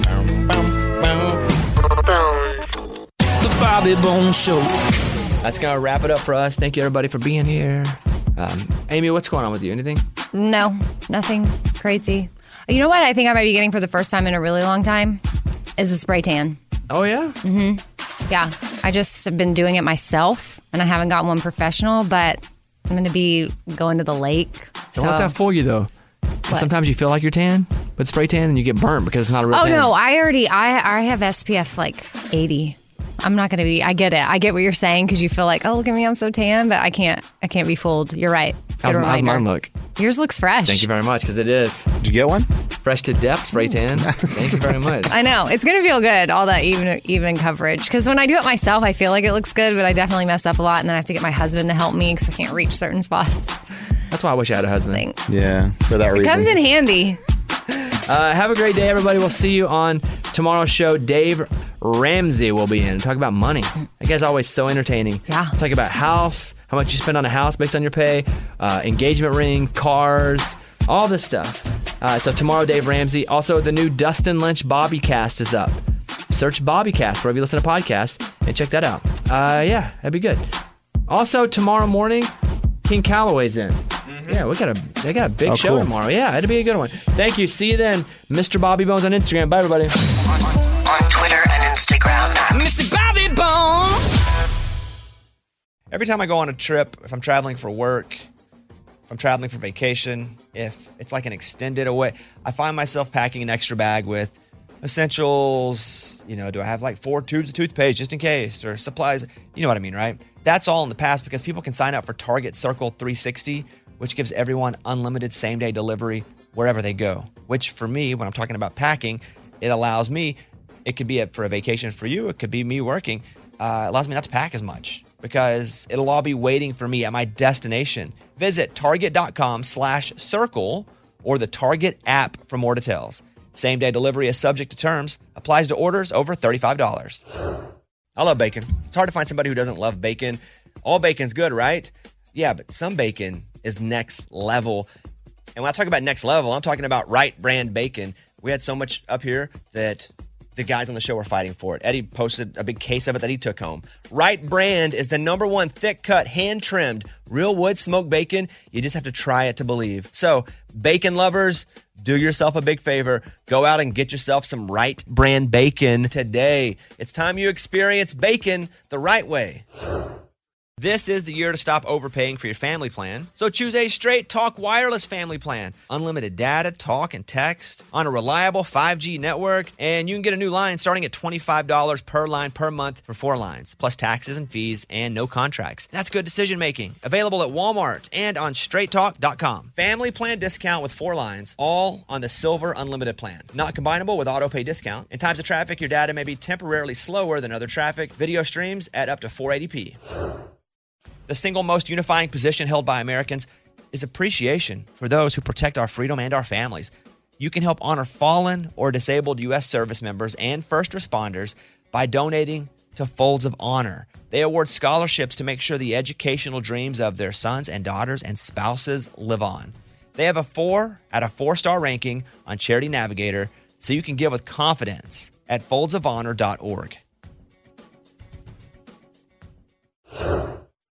The Bobby Bones Show. That's going to wrap it up for us. Thank you, everybody, for being here. Um, Amy, what's going on with you? Anything? No, nothing crazy. You know what I think I might be getting for the first time in a really long time? Is a spray tan. Oh, yeah? Mm-hmm. Yeah. I just have been doing it myself, and I haven't gotten one professional, but I'm going to be going to the lake. Don't so. let that fool you, though. Sometimes you feel like you're tan, but spray tan and you get burnt because it's not a real Oh, tan. no. I already, I, I have S P F like eighty. I'm not going to be, I get it. I get what you're saying because you feel like, oh, look at me, I'm so tan, but I can't, I can't be fooled. You're right. Good How's, how's reminder. mine look? Yours looks fresh. Thank you very much, because it is. Did you get one? Fresh to death, spray tan. Thank you very much. I know. It's going to feel good, all that even even coverage. Because when I do it myself, I feel like it looks good, but I definitely mess up a lot, and then I have to get my husband to help me because I can't reach certain spots. That's why I wish I had a husband. Yeah, for that It reason. comes in handy. Uh, have a great day, everybody. We'll see you on tomorrow's show. Dave Ramsey will be in and talk about money. That guy's always so entertaining. Yeah. Talk about house, how much you spend on a house based on your pay, uh, engagement ring, cars, all this stuff. Uh, so tomorrow, Dave Ramsey. Also, the new Dustin Lynch Bobbycast is up. Search Bobbycast wherever you listen to podcasts and check that out. Uh, yeah, that'd be good. Also, tomorrow morning, King Calloway's in. Yeah, we got a they got a big Oh, show cool. tomorrow. Yeah, it'll be a good one. Thank you. See you then, Mister Bobby Bones on Instagram. Bye, everybody. On Twitter and Instagram. Mister Bobby Bones. Every time I go on a trip, if I'm traveling for work, if I'm traveling for vacation, if it's like an extended away, I find myself packing an extra bag with essentials. You know, do I have like four tubes of toothpaste just in case, or supplies? You know what I mean, right? That's all in the past because people can sign up for Target Circle three sixty, which gives everyone unlimited same-day delivery wherever they go. Which for me, when I'm talking about packing, it allows me, it could be a, for a vacation for you, it could be me working, uh, it allows me not to pack as much because it'll all be waiting for me at my destination. Visit target.com slash circle or the Target app for more details. Same-day delivery is subject to terms, applies to orders over thirty-five dollars. I love bacon. It's hard to find somebody who doesn't love bacon. All bacon's good, right? Yeah, but some bacon is next level. And when I talk about next level, I'm talking about Wright brand bacon. We had so much up here that the guys on the show were fighting for it. Eddie posted a big case of it that he took home. Wright brand is the number one thick-cut, hand-trimmed, real wood smoked bacon. You just have to try it to believe. So, bacon lovers, do yourself a big favor. Go out and get yourself some Wright brand bacon today. It's time you experience bacon the right way. This is the year to stop overpaying for your family plan. So choose a Straight Talk Wireless family plan. Unlimited data, talk, and text on a reliable five G network. And you can get a new line starting at twenty-five dollars per line per month for four lines, plus taxes and fees and no contracts. That's good decision making. Available at Walmart and on straight talk dot com. Family plan discount with four lines, all on the Silver Unlimited plan. Not combinable with auto pay discount. In times of traffic, your data may be temporarily slower than other traffic. Video streams at up to four eighty p. The single most unifying position held by Americans is appreciation for those who protect our freedom and our families. You can help honor fallen or disabled U S service members and first responders by donating to Folds of Honor. They award scholarships to make sure the educational dreams of their sons and daughters and spouses live on. They have a four out of four star ranking on Charity Navigator, so you can give with confidence at folds of honor dot org.